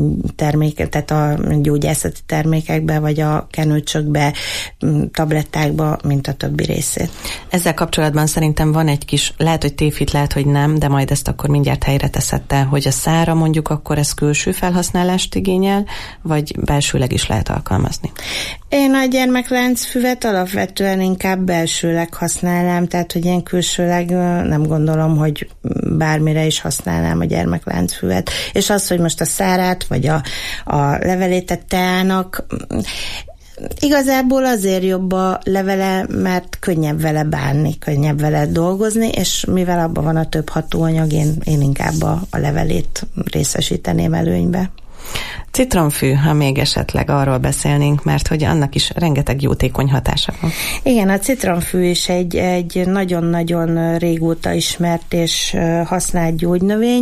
tehát a gyógyászati termékekbe, vagy a kenőcsökbe, tablettákba, mint a többi részét. Ezzel kapcsolatban szerintem van egy kis, lehet, hogy tévhit, lehet, hogy nem, de majd ezt akkor mindjárt helyre teszed te, hogy a szára mondjuk akkor ez külső felhasználást igényel, vagy belsőleg is lehet alkalmazni? Én a gyermekláncfüvet alapvetően inkább belsőleg használnám, tehát hogy én külsőleg nem gondolom, hogy bármire is használnám a gyermekláncfüvet. És az, hogy most a szárát, vagy a levelét a teának, igazából azért jobb a levele, mert könnyebb vele bánni, könnyebb vele dolgozni, és mivel abban van a több hatóanyag, én inkább a levelét részesíteném előnybe. Citromfű, ha még esetleg arról beszélnénk, mert hogy annak is rengeteg jótékony hatása van. Igen, a citromfű is egy nagyon-nagyon régóta ismert és használt gyógynövény.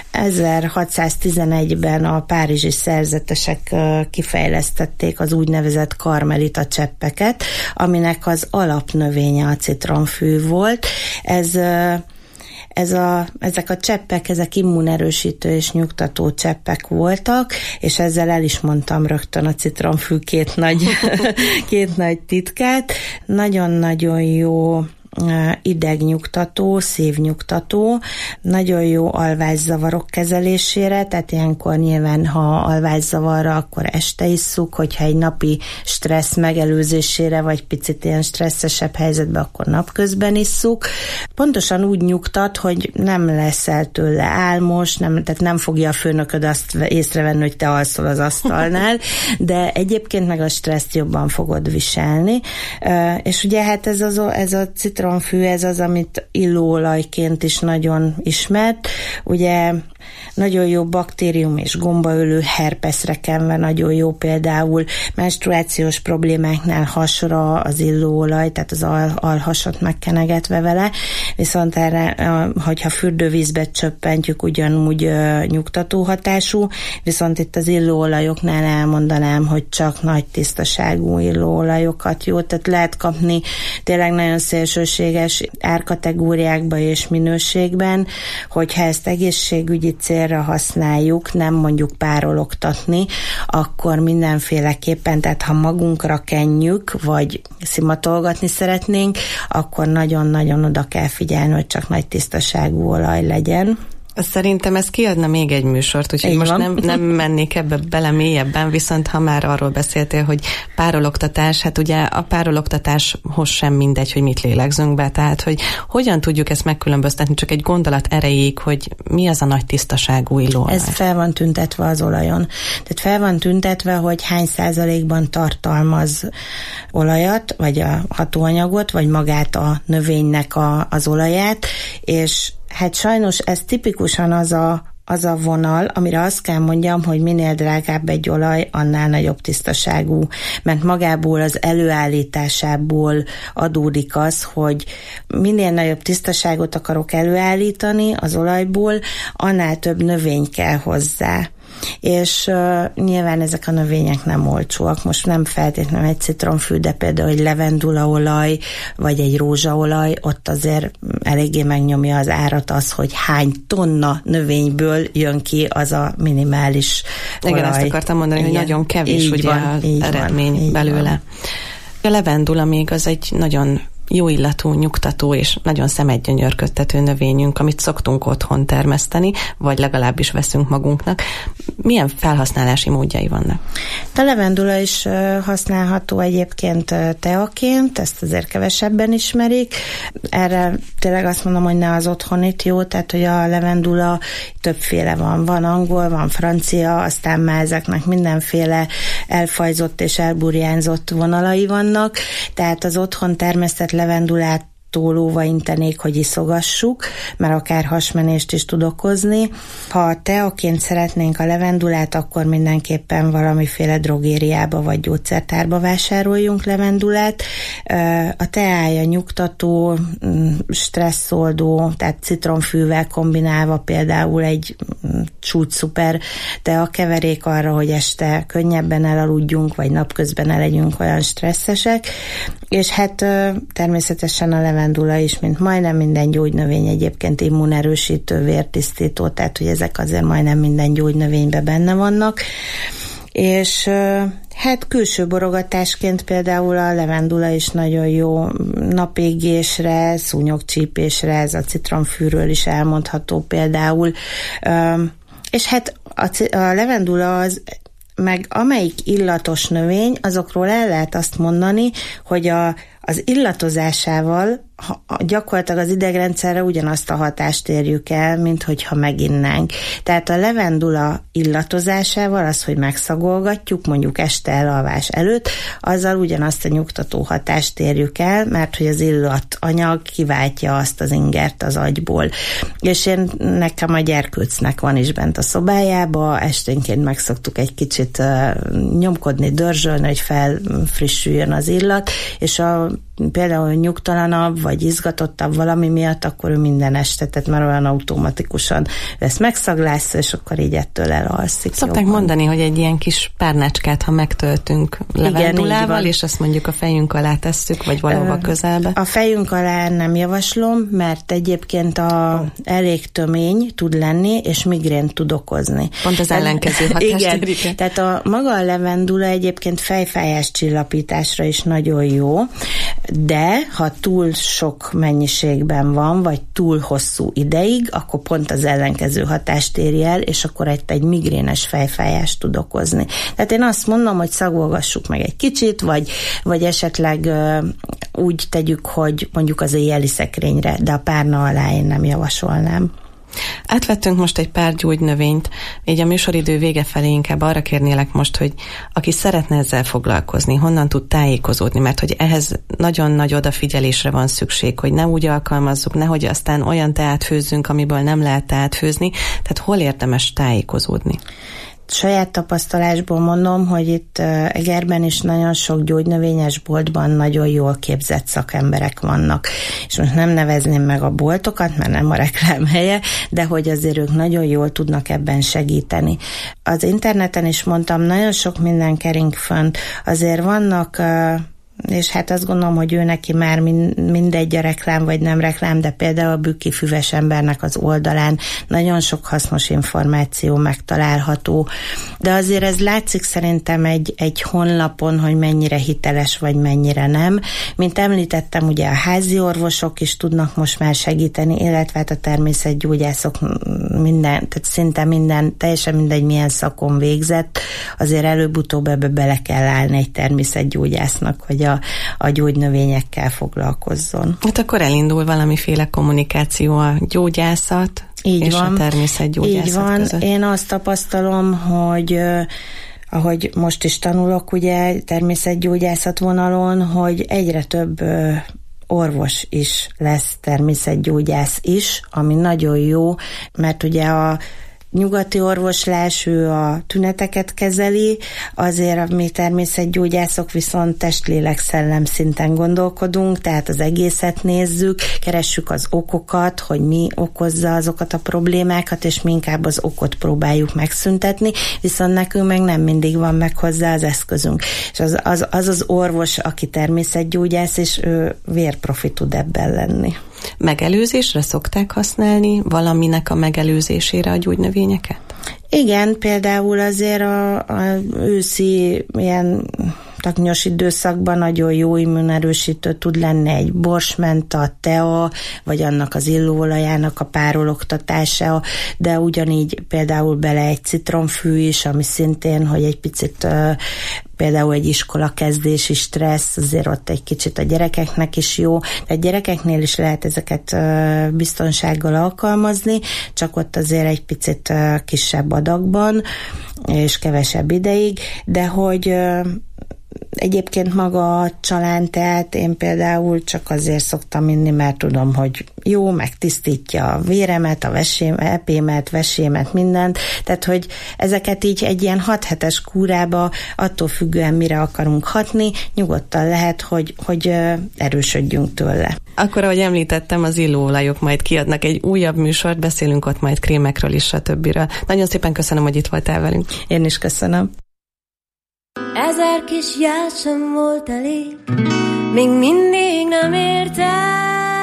1611-ben a párizsi szerzetesek kifejlesztették az úgynevezett karmelita cseppeket, aminek az alapnövénye a citromfű volt. Ezek a cseppek, ezek immunerősítő és nyugtató cseppek voltak, és ezzel el is mondtam rögtön a citromfű két nagy titkát. Nagyon-nagyon jó idegnyugtató, szívnyugtató, nagyon jó alvászavarok kezelésére, tehát ilyenkor nyilván, ha alvászavarra, akkor este isszuk, hogyha egy napi stressz megelőzésére, vagy picit ilyen stresszesebb helyzetben, akkor napközben isszuk. Pontosan úgy nyugtat, hogy nem leszel tőle álmos, tehát nem fogja a főnököd azt észrevenni, hogy te alszol az asztalnál, de egyébként meg a stresszt jobban fogod viselni. És ugye hát ez a citromfű, ez az, amit illóolajként is nagyon ismert. Ugye nagyon jó baktérium és gombaölő, herpeszre kenve nagyon jó, például menstruációs problémáknál hasra az illóolaj, tehát az alhasat megkenegetve vele, viszont erre, hogyha fürdővízbe csöppentjük, ugyanúgy nyugtató hatású, viszont itt az illóolajoknál elmondanám, hogy csak nagy tisztaságú illóolajokat jó, tehát lehet kapni tényleg nagyon szélsőséges árkategóriákba és minőségben, hogyha ezt egészségügyi célra használjuk, nem mondjuk párologtatni, akkor mindenféleképpen, tehát ha magunkra kenjük, vagy szimatolgatni szeretnénk, akkor nagyon-nagyon oda kell figyelni, hogy csak nagy tisztaságú olaj legyen. Szerintem ez kiadna még egy műsort, úgyhogy most nem mennék ebbe bele mélyebben, viszont ha már arról beszéltél, hogy párologtatás, hát ugye a párologtatáshoz sem mindegy, hogy mit lélegzünk be, tehát hogy hogyan tudjuk ezt megkülönböztetni, csak egy gondolat erejéig, hogy mi az a nagy tisztaságú illóolaj. Ez fel van tüntetve az olajon. Tehát fel van tüntetve, hogy hány százalékban tartalmaz olajat, vagy a hatóanyagot, vagy magát a növénynek az olaját, és hát sajnos ez tipikusan az a vonal, amire azt kell mondjam, hogy minél drágább egy olaj, annál nagyobb tisztaságú, mert magából az előállításából adódik az, hogy minél nagyobb tisztaságot akarok előállítani az olajból, annál több növény kell hozzá. És nyilván ezek a növények nem olcsóak. Most nem feltétlenül egy citromfű, de például egy levendulaolaj, vagy egy rózsaolaj, ott azért eléggé megnyomja az árat az, hogy hány tonna növényből jön ki az a minimális olaj. Igen, ezt akartam mondani, igen, hogy nagyon kevés ugye az eredmény belőle. Van. A levendula még az egy nagyon jó illatú, nyugtató és nagyon szemedgyönyörködtető növényünk, amit szoktunk otthon termeszteni, vagy legalábbis veszünk magunknak. Milyen felhasználási módjai vannak? A levendula is használható egyébként teaként, ezt azért kevesebben ismerik. Erre tényleg azt mondom, hogy ne az otthonit jó, tehát hogy a levendula többféle van. Van angol, van francia, aztán már ezeknek mindenféle elfajzott és elburjánzott vonalai vannak, tehát az otthon termesztett levendulát tólóva intenék, hogy iszogassuk, mert akár hasmenést is tud okozni. Ha teaként szeretnénk a levendulát, akkor mindenképpen valamiféle drogériába vagy gyógyszertárba vásároljunk levendulát. A teája nyugtató, stresszoldó, tehát citromfűvel kombinálva például egy szuper teakeverék arra, hogy este könnyebben elaludjunk, vagy napközben ne legyünk olyan stresszesek. És hát természetesen a levendula is, mint majdnem minden gyógynövény egyébként immunerősítő, vértisztító, tehát hogy ezek azért majdnem minden gyógynövényben benne vannak. És hát külső borogatásként például a levendula is nagyon jó napégésre, szúnyogcsípésre, ez a citromfűről is elmondható például. És hát a levendula az, meg amelyik illatos növény, azokról el lehet azt mondani, hogy az illatozásával gyakorlatilag az idegrendszerre ugyanazt a hatást érjük el, mint hogyha meginnánk. Tehát a levendula illatozásával, az, hogy megszagolgatjuk, mondjuk este elalvás előtt, azzal ugyanazt a nyugtató hatást érjük el, mert hogy az illatanyag kiváltja azt az ingert az agyból. És nekem a gyerkőcnek van is bent a szobájába, esténként meg szoktuk egy kicsit nyomkodni, dörzsölni, hogy felfrissüljön az illat, és például nyugtalanabb, vagy izgatottabb valami miatt, akkor ő minden este, tehát már olyan automatikusan vesz megszaglásza, és akkor így ettől elalszik. Szokták mondani, hogy egy ilyen kis párnácskát, ha megtöltünk levendulával, és azt mondjuk a fejünk alá tesszük, vagy valahova közelbe. A fejünk alá nem javaslom, mert egyébként elég tömény tud lenni, és migrént tud okozni. Pont az ellenkező hatást érik. Igen, tehát maga a levendula egyébként fejfájás csillapításra is nagyon jó, de ha túl sok mennyiségben van, vagy túl hosszú ideig, akkor pont az ellenkező hatást éri el, és akkor egy migrénes fejfájást tud okozni. Tehát én azt mondom, hogy szagolgassuk meg egy kicsit, vagy esetleg úgy tegyük, hogy mondjuk az éjjeli szekrényre, de a párna alá én nem javasolnám. Átvettünk most egy pár gyógynövényt, így a műsoridő vége felé inkább arra kérnélek most, hogy aki szeretne ezzel foglalkozni, honnan tud tájékozódni, mert hogy ehhez nagyon nagy odafigyelésre van szükség, hogy ne úgy alkalmazzuk, nehogy aztán olyan teát főzzünk, amiből nem lehet teát főzni, tehát hol érdemes tájékozódni? Saját tapasztalásból mondom, hogy itt Egerben is nagyon sok gyógynövényes boltban nagyon jól képzett szakemberek vannak. És most nem nevezném meg a boltokat, mert nem a reklám helye, de hogy azért ők nagyon jól tudnak ebben segíteni. Az interneten is mondtam, nagyon sok minden kering fönt. Azért vannak... és hát azt gondolom, hogy ő neki már mindegy a reklám, vagy nem reklám, de például a Bükki Füves Embernek az oldalán nagyon sok hasznos információ megtalálható. De azért ez látszik szerintem egy honlapon, hogy mennyire hiteles, vagy mennyire nem. Mint említettem, ugye a házi orvosok is tudnak most már segíteni, illetve hát a természetgyógyászok tehát szinte teljesen mindegy, milyen szakon végzett, azért előbb-utóbb ebbe bele kell állni egy természetgyógyásznak, hogy a gyógynövényekkel foglalkozzon. Hát akkor elindul valamiféle kommunikáció a gyógyászat és a természetgyógyászat között. Én azt tapasztalom, hogy ahogy most is tanulok, ugye természetgyógyászat vonalon, hogy egyre több orvos is lesz, természetgyógyász is, ami nagyon jó, mert ugye a nyugati orvoslás, ő a tüneteket kezeli, azért mi természetgyógyászok viszont test-lélek-szellem szinten gondolkodunk, tehát az egészet nézzük, keressük az okokat, hogy mi okozza azokat a problémákat, és mi inkább az okot próbáljuk megszüntetni, viszont nekünk meg nem mindig van meg hozzá az eszközünk. És az orvos, aki természetgyógyász, és ő vérprofi tud ebben lenni. Megelőzésre szokták használni valaminek a megelőzésére a gyógynövényeket? Igen, például azért a őszi ilyen taknyos időszakban nagyon jó immunerősítő tud lenni egy borsmenta, tea, vagy annak az illóolajának a párologtatása, de ugyanígy például bele egy citromfű is, ami szintén, hogy egy picit például egy iskolakezdési stressz, azért ott egy kicsit a gyerekeknek is jó. A gyerekeknél is lehet ezeket biztonsággal alkalmazni, csak ott azért egy picit kisebb adagban, és kevesebb ideig, de hogy egyébként maga a csalánteát én például csak azért szoktam inni, mert tudom, hogy jó, megtisztítja a véremet, a epémet, vesémet, mindent, tehát hogy ezeket így egy ilyen 6 hetes kúrába attól függően mire akarunk hatni, nyugodtan lehet, hogy erősödjünk tőle. Akkor, ahogy említettem, az illóolajok majd kiadnak egy újabb műsort, beszélünk ott majd krémekről is, stb. Nagyon szépen köszönöm, hogy itt voltál velünk. Én is köszönöm. 1000 kis ját sem volt elég, még mindig nem értem.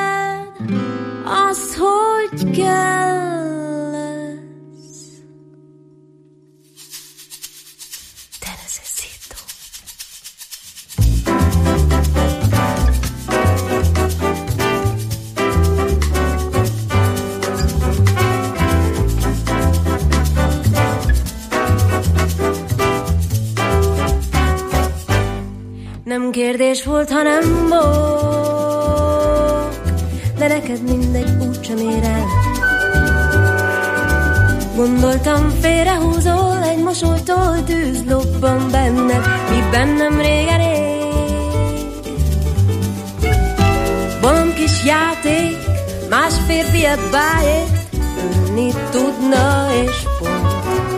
kérdés volt, ha nem volt, de neked mindegy, úgysem ér el. Gondoltam, félrehúzol, egy mosolytól tűz lobban benned, mi bennem régen ég. Bolond kis játék, más férfi ebbájét, ölni tudna és pont.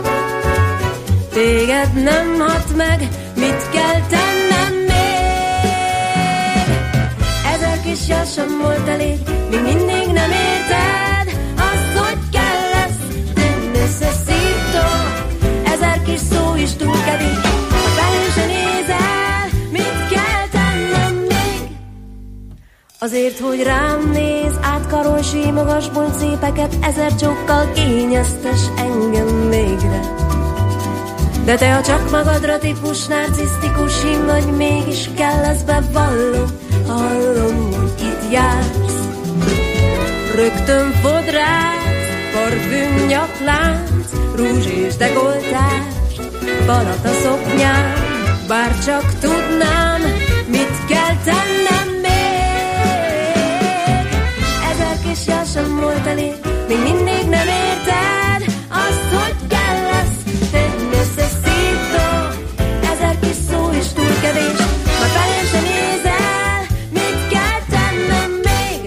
Téged nem hat meg, mit kell tennem még? Ezer kis jel sem volt elég, még mindig nem érted azt, hogy kell lesz. Te necesito, ezer kis szó is túl kevés, ha felé se nézel, mit kell tennem még? Azért, hogy rám néz, átkarol, símogass, bolt szépeket, ezer csókkal kényeztes engem végre. De te a csak magadra típus, narcisztikus hím vagy, mégis kell, ezt bevallom. Hallom, hogy itt jársz, rögtön fodrás, parfüm, nyaklánc, rúzs és dekoltás, balat a szoknyám. Bár csak tudnám, mit kell tennem még. Ezer kis jel sem volt elég, még mindig nem érted azt, hogy kell lesz. Necesito, ezer kis szó is túl kevés, ma felém se nézel, mit kell tennem még?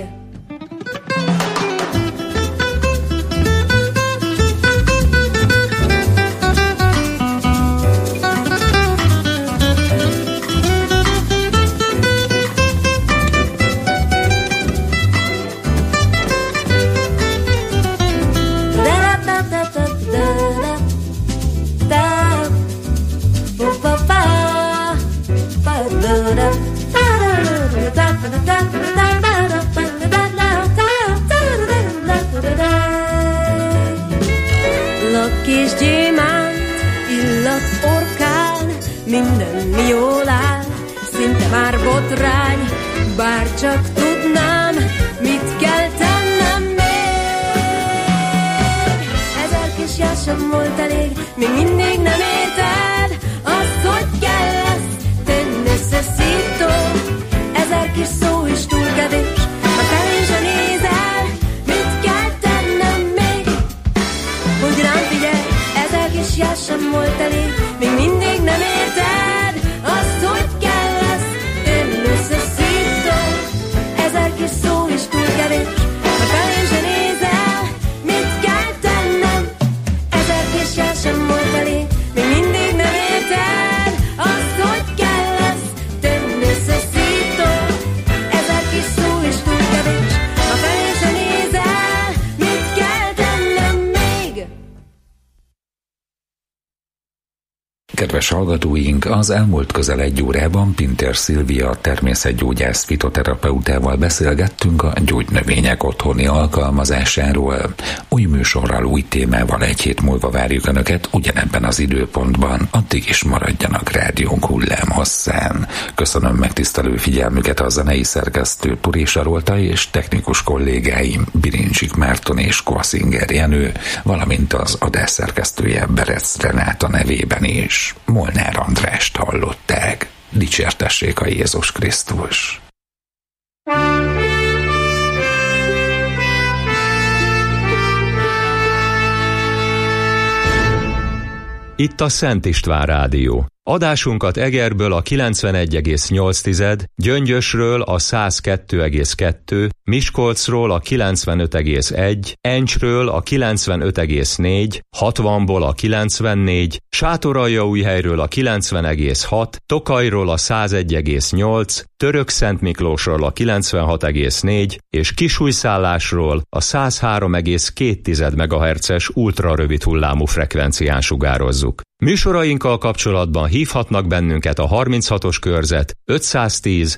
Kis gyémánt, illat orkán, minden mi jól áll, szinte már botrány, bár csak tudnám, mit kell tennem még. Ezer kis jel sem volt elég, még mindig nem érted azt, hogy kell lesz. Te necesito, ezer kis szó is túl kevés, ha felé se nézel, mit kell tennem még? Hogy rám figyelj, ezer kis jel sem volt elég, még mindig nem érted azt, hogy kell lesz. Te necesito, ezer kis szó is túl kevés, ha felém se nézel, mit kell tennem? Ezer kis jel sem volt elég, még mindig nem érted azt, hogy kell lesz. Te necesito, ezer kis szó is túl kevés, ha felém se nézel, mit kell tennem még? Kedves hallgatóink, az elmúlt közel egy órában Pintér Szilvia természetgyógyász fitoterapeutával beszélgettünk a gyógynövények otthoni alkalmazásáról. Új műsorral, új témával egy hét múlva várjuk Önöket ugyanebben az időpontban. Addig is maradjanak rádiónk hullámhosszán. Köszönöm megtisztelő figyelmüket a zenei szerkesztő Puri Sarolta és technikus kollégáim Birincsik Márton és Koaszinger Jenő, valamint az adás szerkesztője Berec Renáta nevében is. Molnár Andrást hallották. Dicsértessék a Jézus Krisztus! Itt a Szent István Rádió. Adásunkat Egerből a 91,8, Gyöngyösről a 102,2, Miskolcról a 95,1, Encsről a 95,4, 60-ból a 94, Sátoraljaújhelyről a 90,6, Tokajról a 101,8, Törökszentmiklósról a 96,4 és Kisújszállásról a 103,2 MHz-es ultrarövid hullámú frekvencián sugározzuk. Műsorainkkal kapcsolatban hívhatnak bennünket a 36-os körzet 510